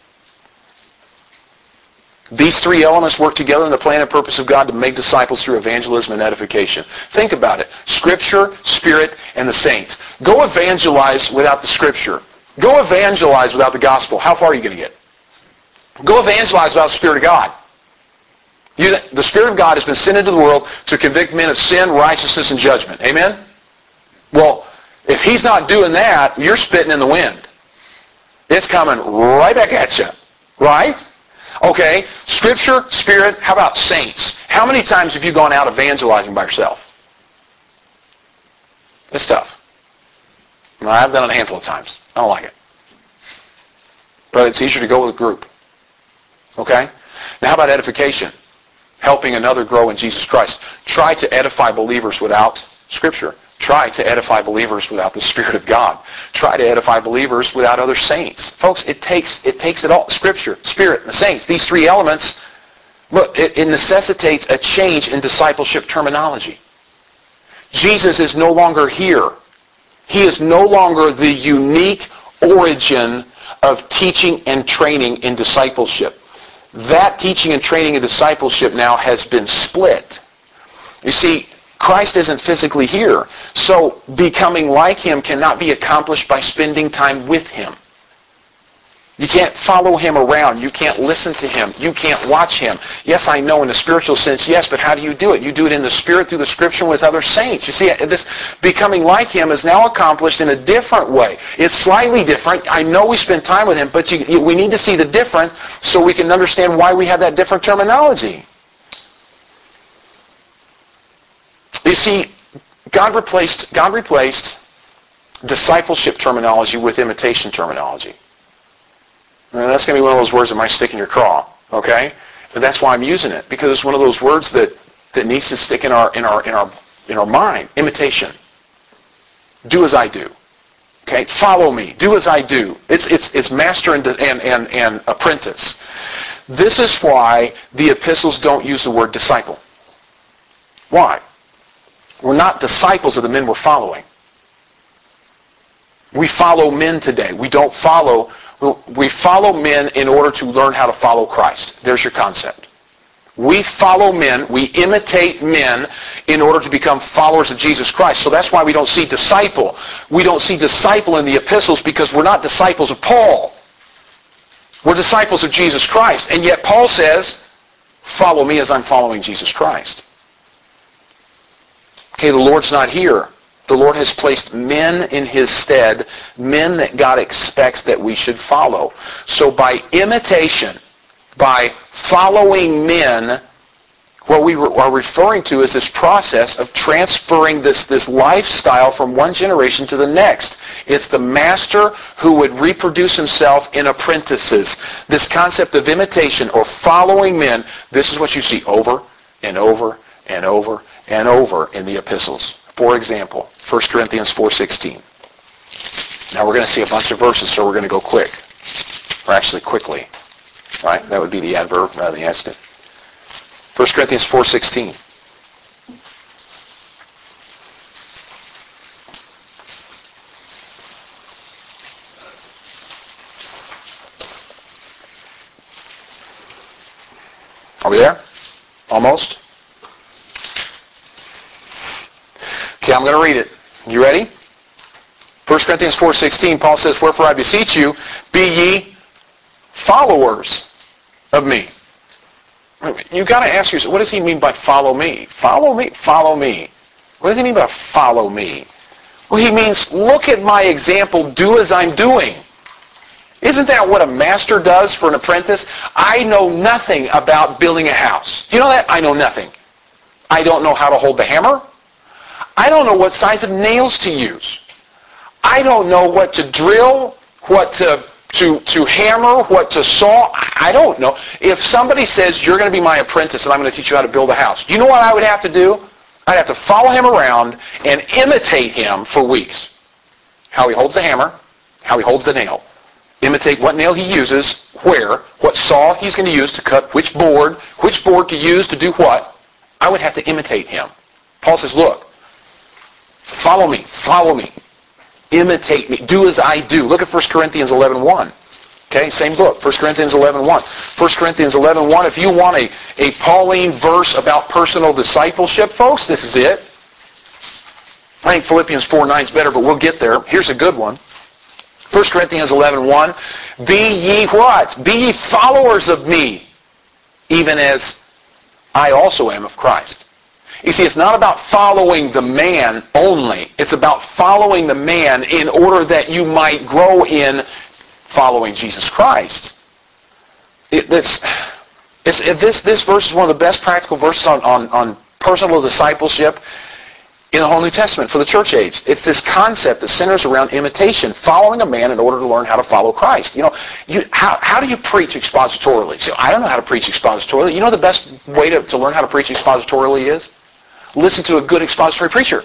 These three elements work together in the plan and purpose of God to make disciples through evangelism and edification. Think about it. Scripture, Spirit, and the saints. Go evangelize without the Scripture. Go evangelize without the gospel. How far are you going to get? Go evangelize without the Spirit of God. The Spirit of God has been sent into the world to convict men of sin, righteousness, and judgment. Amen? Well, if he's not doing that, you're spitting in the wind. It's coming right back at you. Right? Okay, Scripture, Spirit, how about saints? How many times have you gone out evangelizing by yourself? It's tough. I've done it a handful of times. I don't like it. But it's easier to go with a group. Okay? Now how about edification? Helping another grow in Jesus Christ. Try to edify believers without Scripture. Try to edify believers without the Spirit of God. Try to edify believers without other saints. Folks, it takes it all. Scripture, Spirit, and the saints. These three elements, look, it necessitates a change in discipleship terminology. Jesus is no longer here. He is no longer the unique origin of teaching and training in discipleship. That teaching and training in discipleship now has been split. You see, Christ isn't physically here, so becoming like him cannot be accomplished by spending time with him. You can't follow him around. You can't listen to him. You can't watch him. Yes, I know in the spiritual sense, yes, but how do you do it? You do it in the Spirit through the Scripture with other saints. You see, this becoming like him is now accomplished in a different way. It's slightly different. I know we spend time with him, but we need to see the difference so we can understand why we have that different terminology. You see, God replaced discipleship terminology with imitation terminology. And that's going to be one of those words that might stick in your craw, okay? But that's why I'm using it, because it's one of those words that needs to stick in our mind. Imitation. Do as I do. Okay? Follow me. Do as I do. It's master and apprentice. This is why the epistles don't use the word disciple. Why? We're not disciples of the men we're following. We follow men today. We follow men in order to learn how to follow Christ. There's your concept. We follow men, we imitate men in order to become followers of Jesus Christ. So that's why we don't see disciple. We don't see disciple in the epistles because we're not disciples of Paul. We're disciples of Jesus Christ. And yet Paul says, follow me as I'm following Jesus Christ. Okay, the Lord's not here. The Lord has placed men in his stead, men that God expects that we should follow. So by imitation, by following men, what we are referring to is this process of transferring this lifestyle from one generation to the next. It's the master who would reproduce himself in apprentices. This concept of imitation or following men, this is what you see over and over and over and over in the epistles. For example, 1 Corinthians 4:16. Now we're going to see a bunch of verses, so we're going to go quick. Or actually quickly. Right? That would be the adverb rather than the adjective. 1 Corinthians 4:16. Are we there? Almost? Okay, I'm going to read it. You ready? 1 Corinthians 4:16, Paul says, wherefore I beseech you, be ye followers of me. You've got to ask yourself, what does he mean by follow me? Follow me? Follow me. What does he mean by follow me? Well, he means look at my example, do as I'm doing. Isn't that what a master does for an apprentice? I know nothing about building a house. You know that? I know nothing. I don't know how to hold the hammer. I don't know what size of nails to use. I don't know what to drill, what to hammer, what to saw. I don't know. If somebody says, you're going to be my apprentice and I'm going to teach you how to build a house, you know what I would have to do? I'd have to follow him around and imitate him for weeks. How he holds the hammer, how he holds the nail. Imitate what nail he uses, where, what saw he's going to use to cut which board to use to do what. I would have to imitate him. Paul says, look, follow me, imitate me, do as I do. Look at 1 Corinthians 11:1. Okay, same book, 1 Corinthians 11:1. 1 Corinthians 11:1, if you want a Pauline verse about personal discipleship, folks, this is it. I think Philippians 4:9 is better, but we'll get there. Here's a good one. 1 Corinthians 11:1, be ye what? Be ye followers of me, even as I also am of Christ. You see, it's not about following the man only. It's about following the man in order that you might grow in following Jesus Christ. This verse is one of the best practical verses on personal discipleship in the whole New Testament for the church age. It's this concept that centers around imitation, following a man in order to learn how to follow Christ. You know, how do you preach expositorily? So I don't know how to preach expositorily. You know the best way to learn how to preach expositorily is? Listen to a good expository preacher.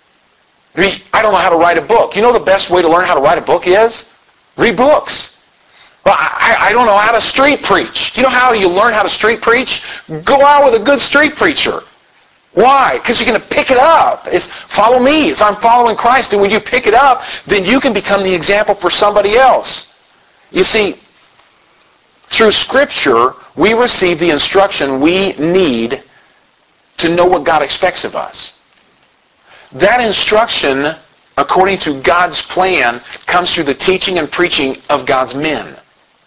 I don't know how to write a book. You know the best way to learn how to write a book is? Read books. Well, I don't know how to street preach. You know how you learn how to street preach? Go out with a good street preacher. Why? Because you're going to pick it up. It's follow me as I'm following Christ. And when you pick it up, then you can become the example for somebody else. You see, through Scripture, we receive the instruction we need to know what God expects of us. That instruction, according to God's plan, comes through the teaching and preaching of God's men.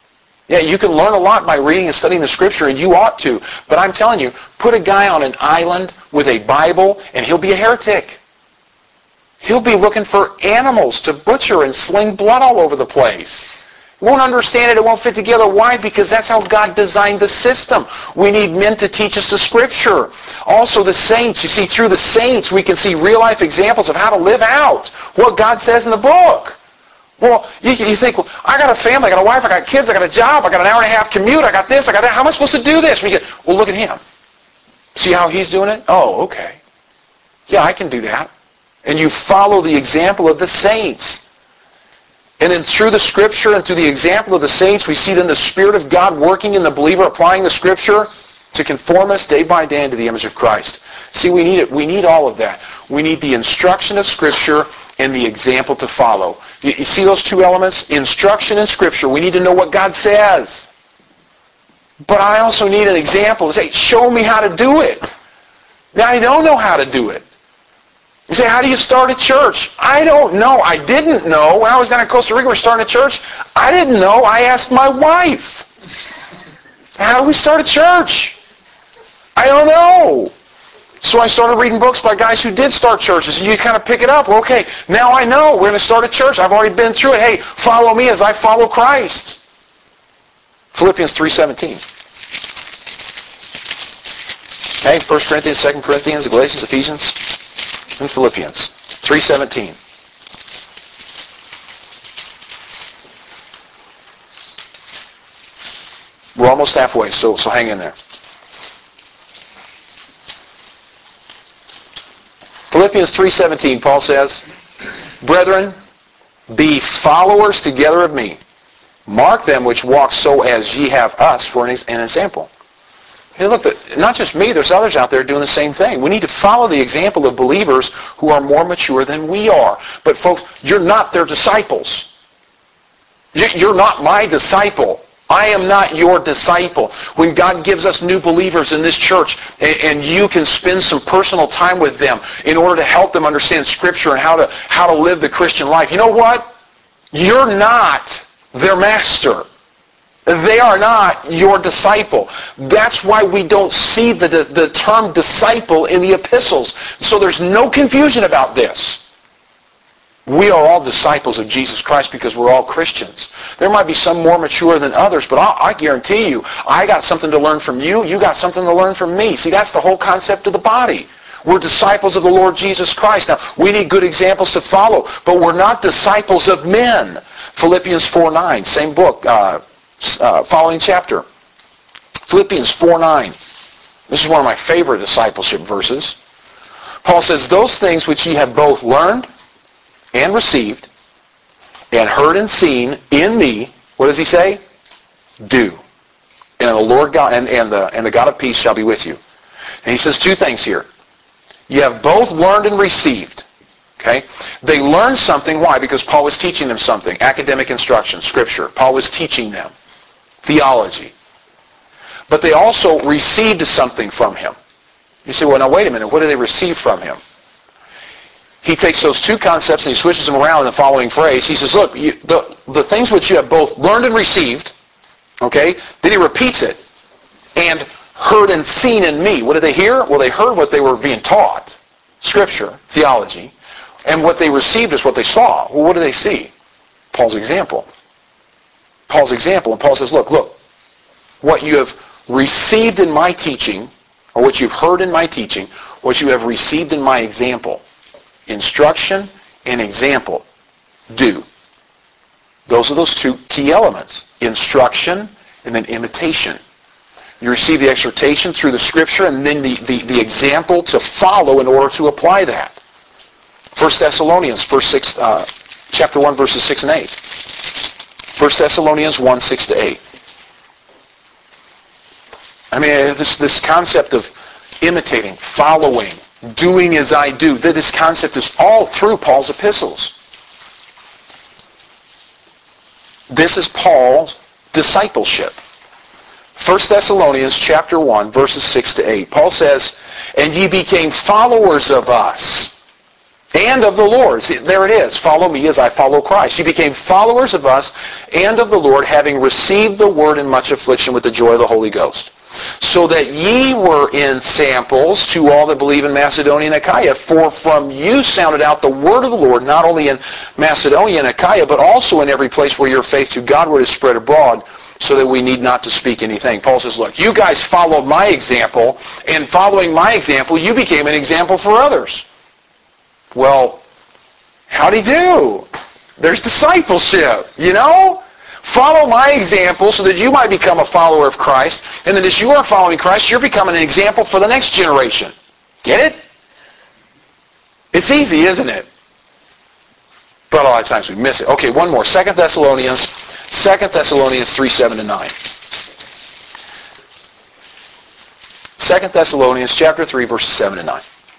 Yeah, you can learn a lot by reading and studying the Scripture, and you ought to. But I'm telling you, put a guy on an island with a Bible, and he'll be a heretic. He'll be looking for animals to butcher and sling blood all over the place. Won't understand it. It won't fit together. Why? Because that's how God designed the system. We need men to teach us the Scripture. Also the saints. You see, through the saints, we can see real-life examples of how to live out what God says in the book. Well, you think, well, I got a family, I got a wife, I got kids, I got a job, I got an hour-and-a-half commute, I got this, I got that. How am I supposed to do this? Well, look at him. See how he's doing it? Oh, okay. Yeah, I can do that. And you follow the example of the saints. And then through the Scripture and through the example of the saints, we see then the Spirit of God working in the believer, applying the Scripture to conform us day by day into the image of Christ. See, we need it. We need all of that. We need the instruction of Scripture and the example to follow. You see those two elements? Instruction and Scripture. We need to know what God says. But I also need an example to say, show me how to do it. Now, I don't know how to do it. You say, how do you start a church? I don't know. I didn't know. When I was down in Costa Rica, we were starting a church. I didn't know. I asked my wife. How do we start a church? I don't know. So I started reading books by guys who did start churches, and you kind of pick it up. Well, okay, now I know. We're going to start a church. I've already been through it. Hey, follow me as I follow Christ. Philippians 3:17. Okay, 1 Corinthians, 2 Corinthians, Galatians, Ephesians, and Philippians. 3:17. We're almost halfway, so hang in there. Philippians 3:17, Paul says, Brethren, be followers together of me. Mark them which walk so as ye have us for an example. Hey, look, but not just me, there's others out there doing the same thing. We need to follow the example of believers who are more mature than we are. But folks, you're not their disciples. You're not my disciple. I am not your disciple. When God gives us new believers in this church, and you can spend some personal time with them in order to help them understand Scripture and how to live the Christian life, you know what? You're not their master. They are not your disciple. That's why we don't see the term disciple in the epistles. So there's no confusion about this. We are all disciples of Jesus Christ because we're all Christians. There might be some more mature than others, but I guarantee you, I got something to learn from you. You got something to learn from me. See, that's the whole concept of the body. We're disciples of the Lord Jesus Christ. Now, we need good examples to follow, but we're not disciples of men. Philippians 4:9, same book, following chapter. Philippians 4:9. This is one of my favorite discipleship verses. Paul says, Those things which ye have both learned and received, and heard and seen in me, what does he say? Do. And the Lord God and the God of peace shall be with you. And he says two things here. You have both learned and received. Okay? They learned something. Why? Because Paul was teaching them something. Academic instruction, Scripture. Paul was teaching them. Theology. But they also received something from him. You say, well, now wait a minute. What did they receive from him? He takes those two concepts and he switches them around in the following phrase. He says, look, the things which you have both learned and received, okay, then he repeats it, and heard and seen in me. What did they hear? Well, they heard what they were being taught, Scripture, theology, and what they received is what they saw. Well, what do they see? Paul's example. Paul's example. And Paul says, look, what you have received in my teaching, or what you've heard in my teaching, what you have received in my example, instruction and example, do. Those are those two key elements. Instruction and then imitation. You receive the exhortation through the Scripture and then the example to follow in order to apply that. 1 Thessalonians chapter 1, verses 6 and 8. 1 Thessalonians 1, 6 to 8. I mean, this concept of imitating, following, doing as I do, this concept is all through Paul's epistles. This is Paul's discipleship. 1 Thessalonians chapter 1, verses 6 to 8. Paul says, And ye became followers of us, And of the Lord. See, there it is. Follow me as I follow Christ. You became followers of us and of the Lord, having received the word in much affliction with the joy of the Holy Ghost. So that ye were in samples to all that believe in Macedonia and Achaia. For from you sounded out the word of the Lord, not only in Macedonia and Achaia, but also in every place where your faith to Godward is spread abroad, so that we need not to speak anything. Paul says, look, you guys followed my example, and following my example, you became an example for others. Well, how'd he do? There's discipleship, you know? Follow my example so that you might become a follower of Christ. And then as you are following Christ, you're becoming an example for the next generation. Get it? It's easy, isn't it? But a lot of times we miss it. Okay, one more. 2 Thessalonians 3, 7 to 9. 2 Thessalonians chapter 3, verses 7 to 9.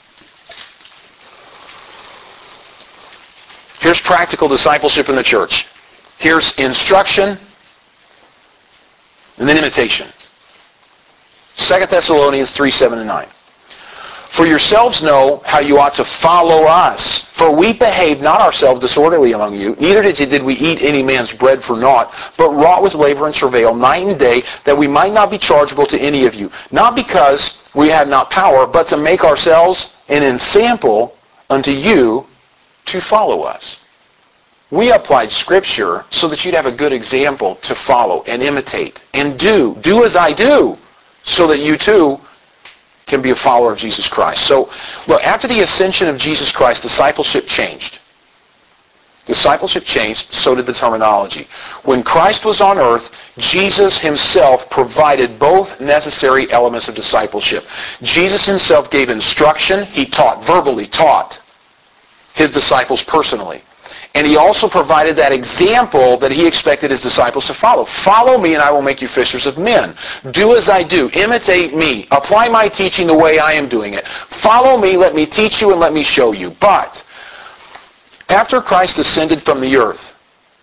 Here's practical discipleship in the church. Here's instruction and then imitation. 2 Thessalonians 3, 7 to 9. For yourselves know how you ought to follow us. For we behaved not ourselves disorderly among you, neither did we eat any man's bread for naught, but wrought with labor and travail night and day, that we might not be chargeable to any of you. Not because we had not power, but to make ourselves an ensample unto you to follow us. We applied Scripture so that you'd have a good example to follow and imitate and do. Do as I do, so that you too can be a follower of Jesus Christ. So, look, after the ascension of Jesus Christ, discipleship changed. Discipleship changed, so did the terminology. When Christ was on earth, Jesus himself provided both necessary elements of discipleship. Jesus himself gave instruction. He verbally taught his disciples personally. And he also provided that example that he expected his disciples to follow. Follow me and I will make you fishers of men. Do as I do. Imitate me. Apply my teaching the way I am doing it. Follow me, let me teach you, and let me show you. But after Christ ascended from the earth,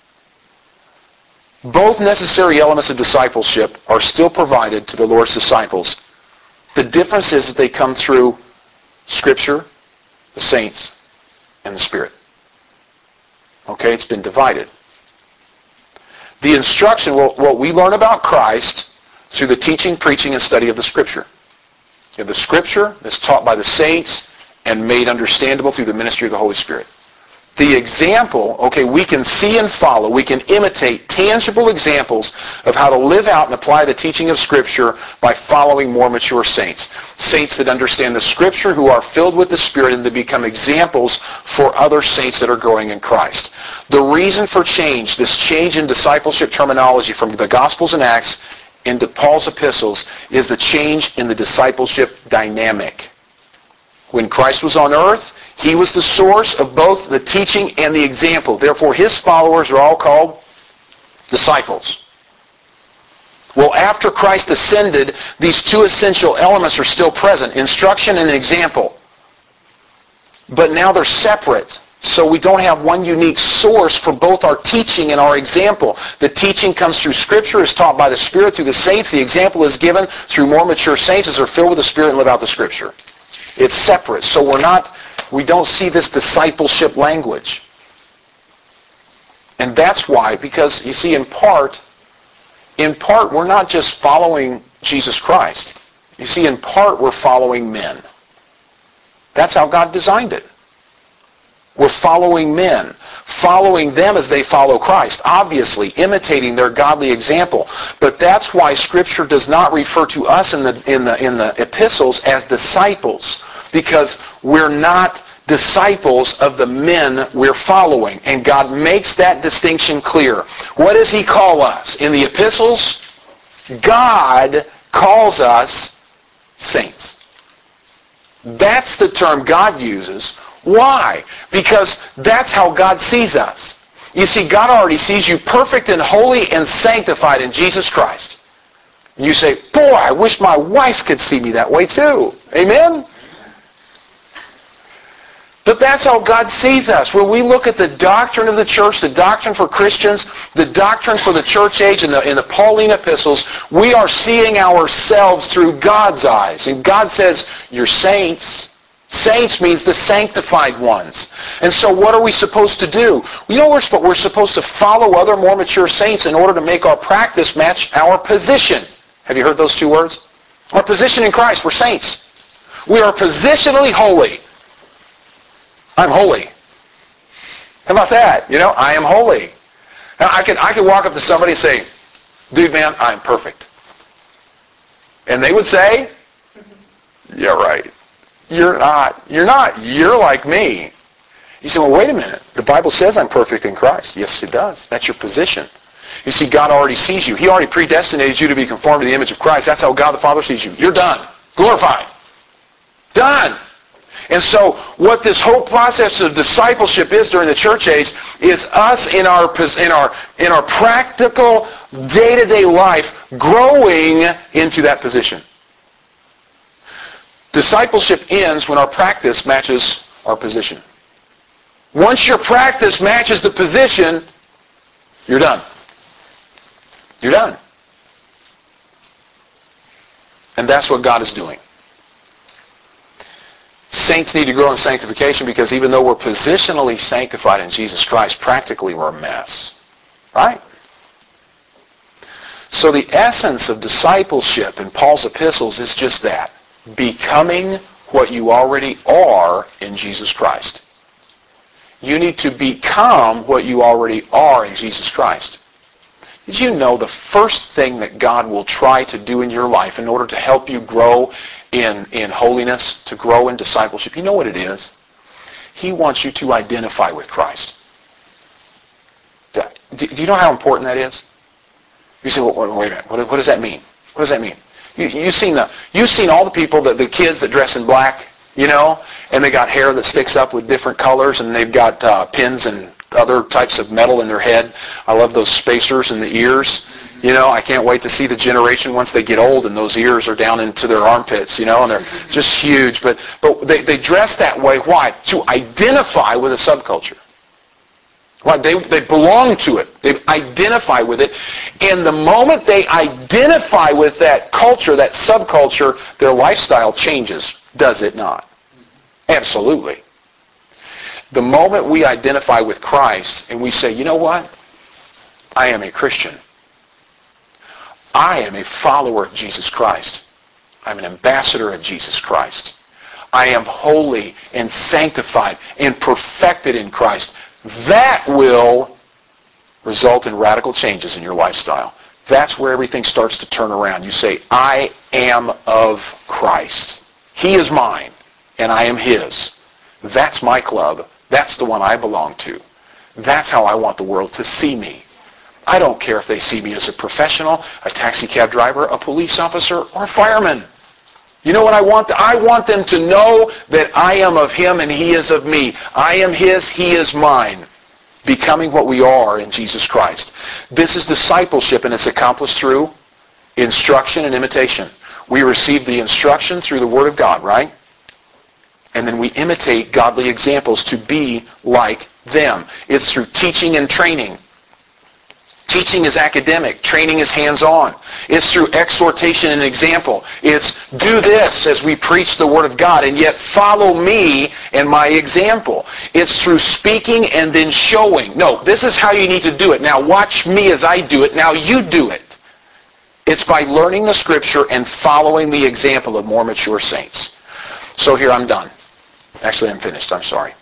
both necessary elements of discipleship are still provided to the Lord's disciples. The difference is that they come through Scripture, the saints, and the Spirit. Okay, it's been divided. The instruction, what we learn about Christ through the teaching, preaching, and study of the Scripture. You have the Scripture that's taught by the saints and made understandable through the ministry of the Holy Spirit. The example, okay, we can see and follow, we can imitate tangible examples of how to live out and apply the teaching of Scripture by following more mature saints. Saints that understand the Scripture, who are filled with the Spirit, and to become examples for other saints that are growing in Christ. The reason for change, this change in discipleship terminology from the Gospels and Acts into Paul's epistles, is the change in the discipleship dynamic. When Christ was on earth, he was the source of both the teaching and the example. Therefore, his followers are all called disciples. Well, after Christ ascended, these two essential elements are still present, instruction and example. But now they're separate. So we don't have one unique source for both our teaching and our example. The teaching comes through Scripture, is taught by the Spirit through the saints. The example is given through more mature saints as they're filled with the Spirit and live out the Scripture. It's separate. So we don't see this discipleship language. And that's why, because you see, in part, we're not just following Jesus Christ. You see, in part, we're following men. That's how God designed it. We're following men, following them as they follow Christ, obviously imitating their godly example. But that's why Scripture does not refer to us in the epistles as disciples, because we're not disciples of the men we're following. And God makes that distinction clear. What does he call us? In the epistles, God calls us saints. That's the term God uses. Why? Because that's how God sees us. You see, God already sees you perfect and holy and sanctified in Jesus Christ. You say, boy, I wish my wife could see me that way too. Amen? But that's how God sees us. When we look at the doctrine of the church, the doctrine for Christians, the doctrine for the church age in the Pauline epistles, we are seeing ourselves through God's eyes. And God says, you're saints. Saints means the sanctified ones. And so what are we supposed to do? You know, we're supposed to follow other more mature saints in order to make our practice match our position. Have you heard those two words? Our position in Christ, we're saints. We are positionally holy. I'm holy. How about that? You know, I am holy. Now, I could walk up to somebody and say, dude, man, I'm perfect. And they would say, you're right. You're not. You're not. You're like me. You say, well, wait a minute. The Bible says I'm perfect in Christ. Yes, it does. That's your position. You see, God already sees you. He already predestinated you to be conformed to the image of Christ. That's how God the Father sees you. You're done. Glorified. Done. And so what this whole process of discipleship is during the church age is us in our practical day-to-day life growing into that position. Discipleship ends when our practice matches our position. Once your practice matches the position, you're done. You're done. And that's what God is doing. Saints need to grow in sanctification because even though we're positionally sanctified in Jesus Christ, practically we're a mess. Right? So the essence of discipleship in Paul's epistles is just that. Becoming what you already are in Jesus Christ. You need to become what you already are in Jesus Christ. Did you know the first thing that God will try to do in your life in order to help you grow in holiness, to grow in discipleship? You know what it is? He wants you to identify with Christ. Do you know how important that is? You say, well, wait a minute. What does that mean? What does that mean? You've seen all the people, the kids that dress in black, you know, and they got hair that sticks up with different colors, and they've got pins and other types of metal in their head. I love those spacers in the ears. You know, I can't wait to see the generation once they get old and those ears are down into their armpits, you know, and they're just huge. But they dress that way. Why? To identify with a subculture. Well, they belong to it. They identify with it. And the moment they identify with that culture, that subculture, their lifestyle changes. Does it not? Absolutely. The moment we identify with Christ and we say, you know what? I am a Christian. I am a follower of Jesus Christ. I'm an ambassador of Jesus Christ. I am holy and sanctified and perfected in Christ. That will result in radical changes in your lifestyle. That's where everything starts to turn around. You say, I am of Christ. He is mine, and I am his. That's my club. That's the one I belong to. That's how I want the world to see me. I don't care if they see me as a professional, a taxi cab driver, a police officer, or a fireman. You know what I want? I want them to know that I am of him and he is of me. I am his, he is mine. Becoming what we are in Jesus Christ. This is discipleship, and it's accomplished through instruction and imitation. We receive the instruction through the Word of God, right? And then we imitate godly examples to be like them. It's through teaching and training. Teaching is academic. Training is hands-on. It's through exhortation and example. It's do this as we preach the Word of God, and yet follow me and my example. It's through speaking and then showing. No, this is how you need to do it. Now watch me as I do it. Now you do it. It's by learning the Scripture and following the example of more mature saints. So here I'm done. Actually, I'm finished. I'm sorry.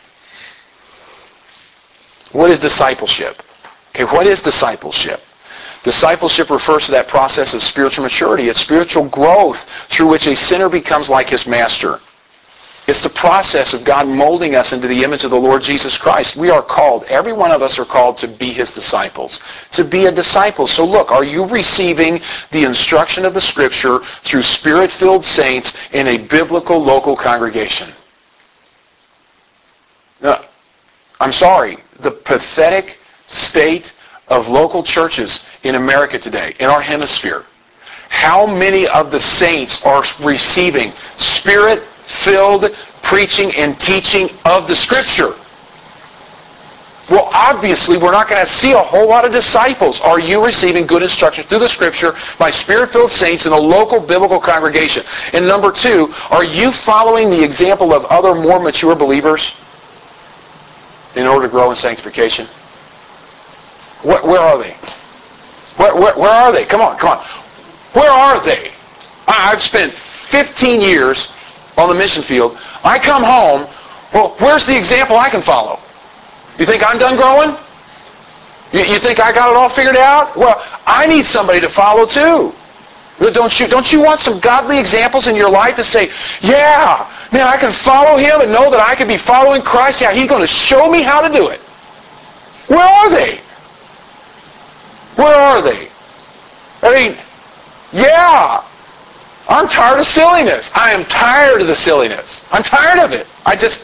What is discipleship? Okay, what is discipleship? Discipleship refers to that process of spiritual maturity. It's spiritual growth through which a sinner becomes like his master. It's the process of God molding us into the image of the Lord Jesus Christ. We are called, every one of us are called to be his disciples, to be a disciple. So look, are you receiving the instruction of the Scripture through Spirit-filled saints in a biblical local congregation? Now, I'm sorry, the pathetic state of local churches in America today, in our hemisphere, how many of the saints are receiving Spirit-filled preaching and teaching of the Scripture? Well, obviously, we're not going to see a whole lot of disciples. Are you receiving good instruction through the Scripture by Spirit-filled saints in a local biblical congregation? And number two, are you following the example of other more mature believers in order to grow in sanctification? Where are they? Where are they? Come on. Where are they? I've spent 15 years on the mission field. I come home. Well, where's the example I can follow? You think I'm done growing? You think I got it all figured out? Well, I need somebody to follow too. Don't you want some godly examples in your life to say, yeah, man, I can follow him and know that I can be following Christ. Yeah, he's going to show me how to do it. Where are they? Where are they? I mean, yeah, I'm tired of silliness. I am tired of the silliness. I'm tired of it.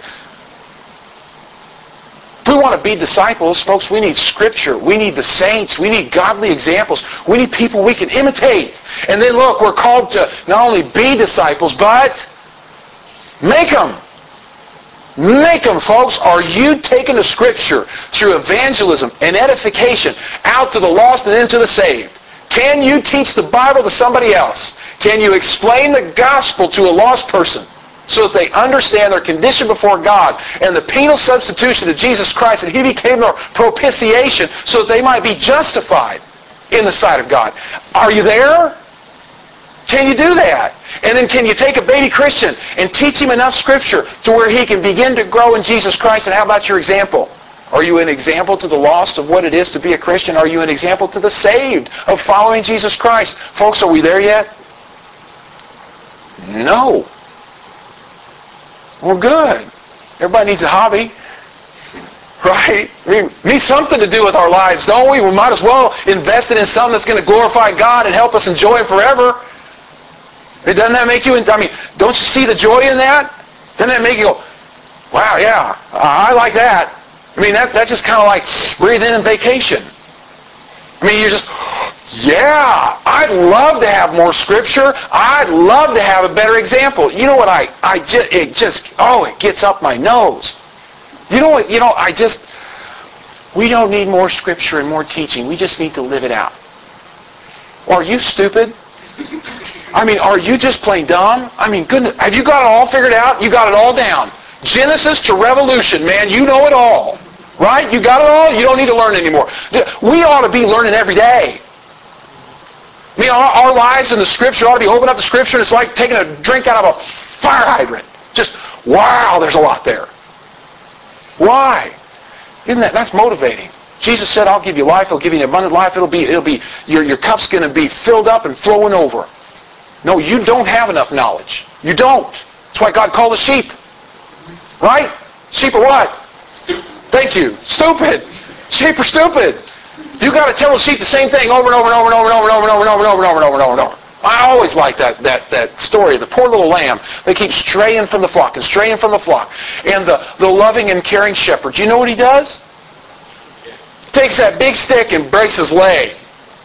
If we want to be disciples, folks, we need Scripture. We need the saints. We need godly examples. We need people we can imitate. And then look, we're called to not only be disciples, but make them. Make them, folks. Are you taking the Scripture through evangelism and edification out to the lost and into the saved? Can you teach the Bible to somebody else? Can you explain the gospel to a lost person so that they understand their condition before God and the penal substitution of Jesus Christ, and he became their propitiation so that they might be justified in the sight of God? Are you there? Can you do that? And then can you take a baby Christian and teach him enough Scripture to where he can begin to grow in Jesus Christ? And how about your example? Are you an example to the lost of what it is to be a Christian? Are you an example to the saved of following Jesus Christ? Folks, are we there yet? No. Well, good. Everybody needs a hobby, right? I mean, needs something to do with our lives, don't we? We might as well invest it in something that's going to glorify God and help us enjoy Him forever. Doesn't that make you, don't you see the joy in that? Doesn't that make you go, wow, yeah, I like that. That's just kind of like breathing in vacation. You're just, yeah, I'd love to have more Scripture. I'd love to have a better example. You know what, it gets up my nose. You know what, we don't need more Scripture and more teaching. We just need to live it out. Are you stupid? Are you just plain dumb? Goodness, have you got it all figured out? You got it all down. Genesis to Revolution, man, you know it all. Right? You got it all? You don't need to learn anymore. We ought to be learning every day. Our lives in the Scripture ought to be opening up the Scripture, and it's like taking a drink out of a fire hydrant. Just, wow, there's a lot there. Why? That's motivating. Jesus said, I'll give you life, I'll give you an abundant life, it'll be your cup's going to be filled up and flowing over. No, you don't have enough knowledge. You don't. That's why God called us sheep. Right? Sheep are what? Stupid. Thank you. Stupid. Sheep are stupid. You got to tell the sheep the same thing over and over and over and over and over and over and over and over and over and over and over and over and over. I always like that story of the poor little lamb. They keep straying from the flock and straying from the flock. And the loving and caring shepherd, do you know what he does? Takes that big stick and breaks his leg.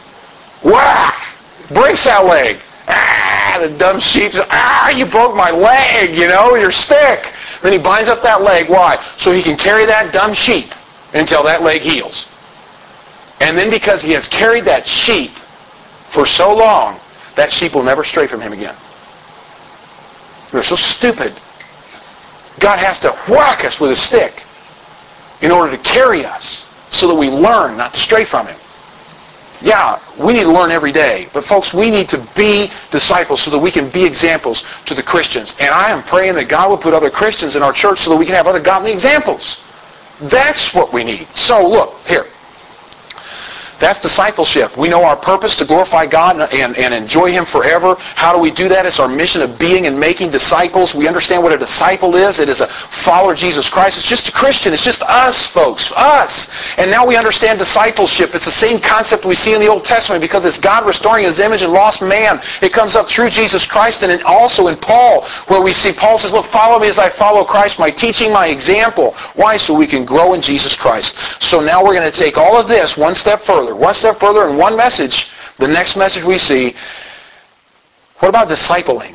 Whack! Breaks that leg. The dumb sheep says, you broke my leg, your stick. Then he binds up that leg. Why? So he can carry that dumb sheep until that leg heals. And then because he has carried that sheep for so long, that sheep will never stray from him again. They're so stupid. God has to whack us with a stick in order to carry us so that we learn not to stray from him. Yeah, we need to learn every day. But folks, we need to be disciples so that we can be examples to the Christians. And I am praying that God will put other Christians in our church so that we can have other godly examples. That's what we need. So look, here. That's discipleship. We know our purpose to glorify God and enjoy Him forever. How do we do that? It's our mission of being and making disciples. We understand what a disciple is. It is a follower of Jesus Christ. It's just a Christian. It's just us, folks. Us. And now we understand discipleship. It's the same concept we see in the Old Testament because it's God restoring His image in lost man. It comes up through Jesus Christ and also in Paul where we see Paul says, look, follow me as I follow Christ, my teaching, my example. Why? So we can grow in Jesus Christ. So now we're going to take all of this one step further in one message. The next message we see, what about discipling?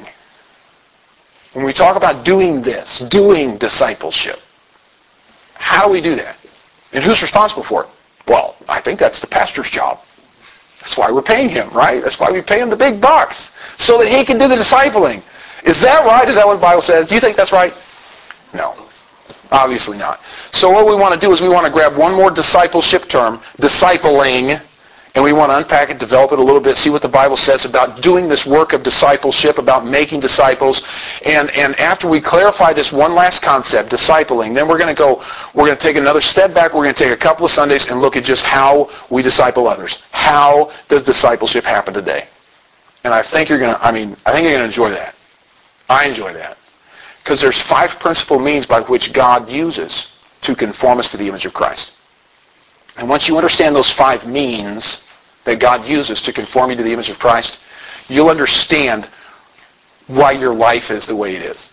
When we talk about doing this, doing discipleship, how do we do that? And who's responsible for it? Well, I think that's the pastor's job. That's why we're paying him, right? That's why we pay him the big bucks, so that he can do the discipling. Is that right? Is that what the Bible says? Do you think that's right? No. Obviously not. So what we want to do is we want to grab one more discipleship term, discipling, and we want to unpack it, develop it a little bit, see what the Bible says about doing this work of discipleship, about making disciples. And after we clarify this one last concept, discipling, then we're going to take another step back. We're going to take a couple of Sundays and look at just how we disciple others. How does discipleship happen today? And I think you're going to enjoy that. I enjoy that. Because there's 5 principal means by which God uses to conform us to the image of Christ. And once you understand those 5 means that God uses to conform you to the image of Christ, you'll understand why your life is the way it is.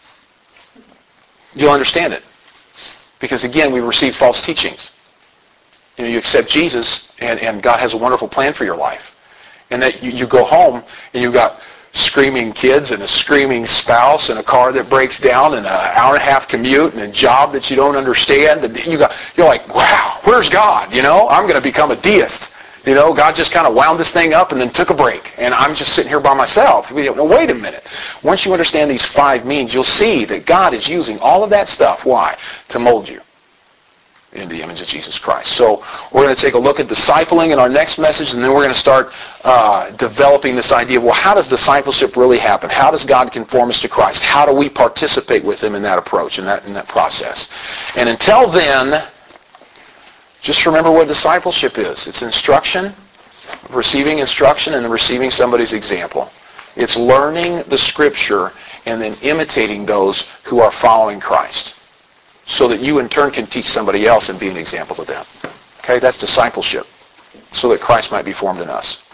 You'll understand it. Because again, we receive false teachings. You accept Jesus, and God has a wonderful plan for your life. And that you go home, and you've got screaming kids and a screaming spouse and a car that breaks down and an hour-and-a-half commute and a job that you don't understand. And you're like, wow, where's God? I'm going to become a deist. God just kind of wound this thing up and then took a break. And I'm just sitting here by myself. Wait a minute. Once you understand these 5 means, you'll see that God is using all of that stuff. Why? To mold you in the image of Jesus Christ. So we're going to take a look at discipling in our next message, and then we're going to start developing this idea of, well, how does discipleship really happen? How does God conform us to Christ? How do we participate with him in that approach, in that process? And until then, just remember what discipleship is. It's instruction, receiving instruction, and then receiving somebody's example. It's learning the Scripture and then imitating those who are following Christ, so that you in turn can teach somebody else and be an example to them. Okay, that's discipleship, so that Christ might be formed in us.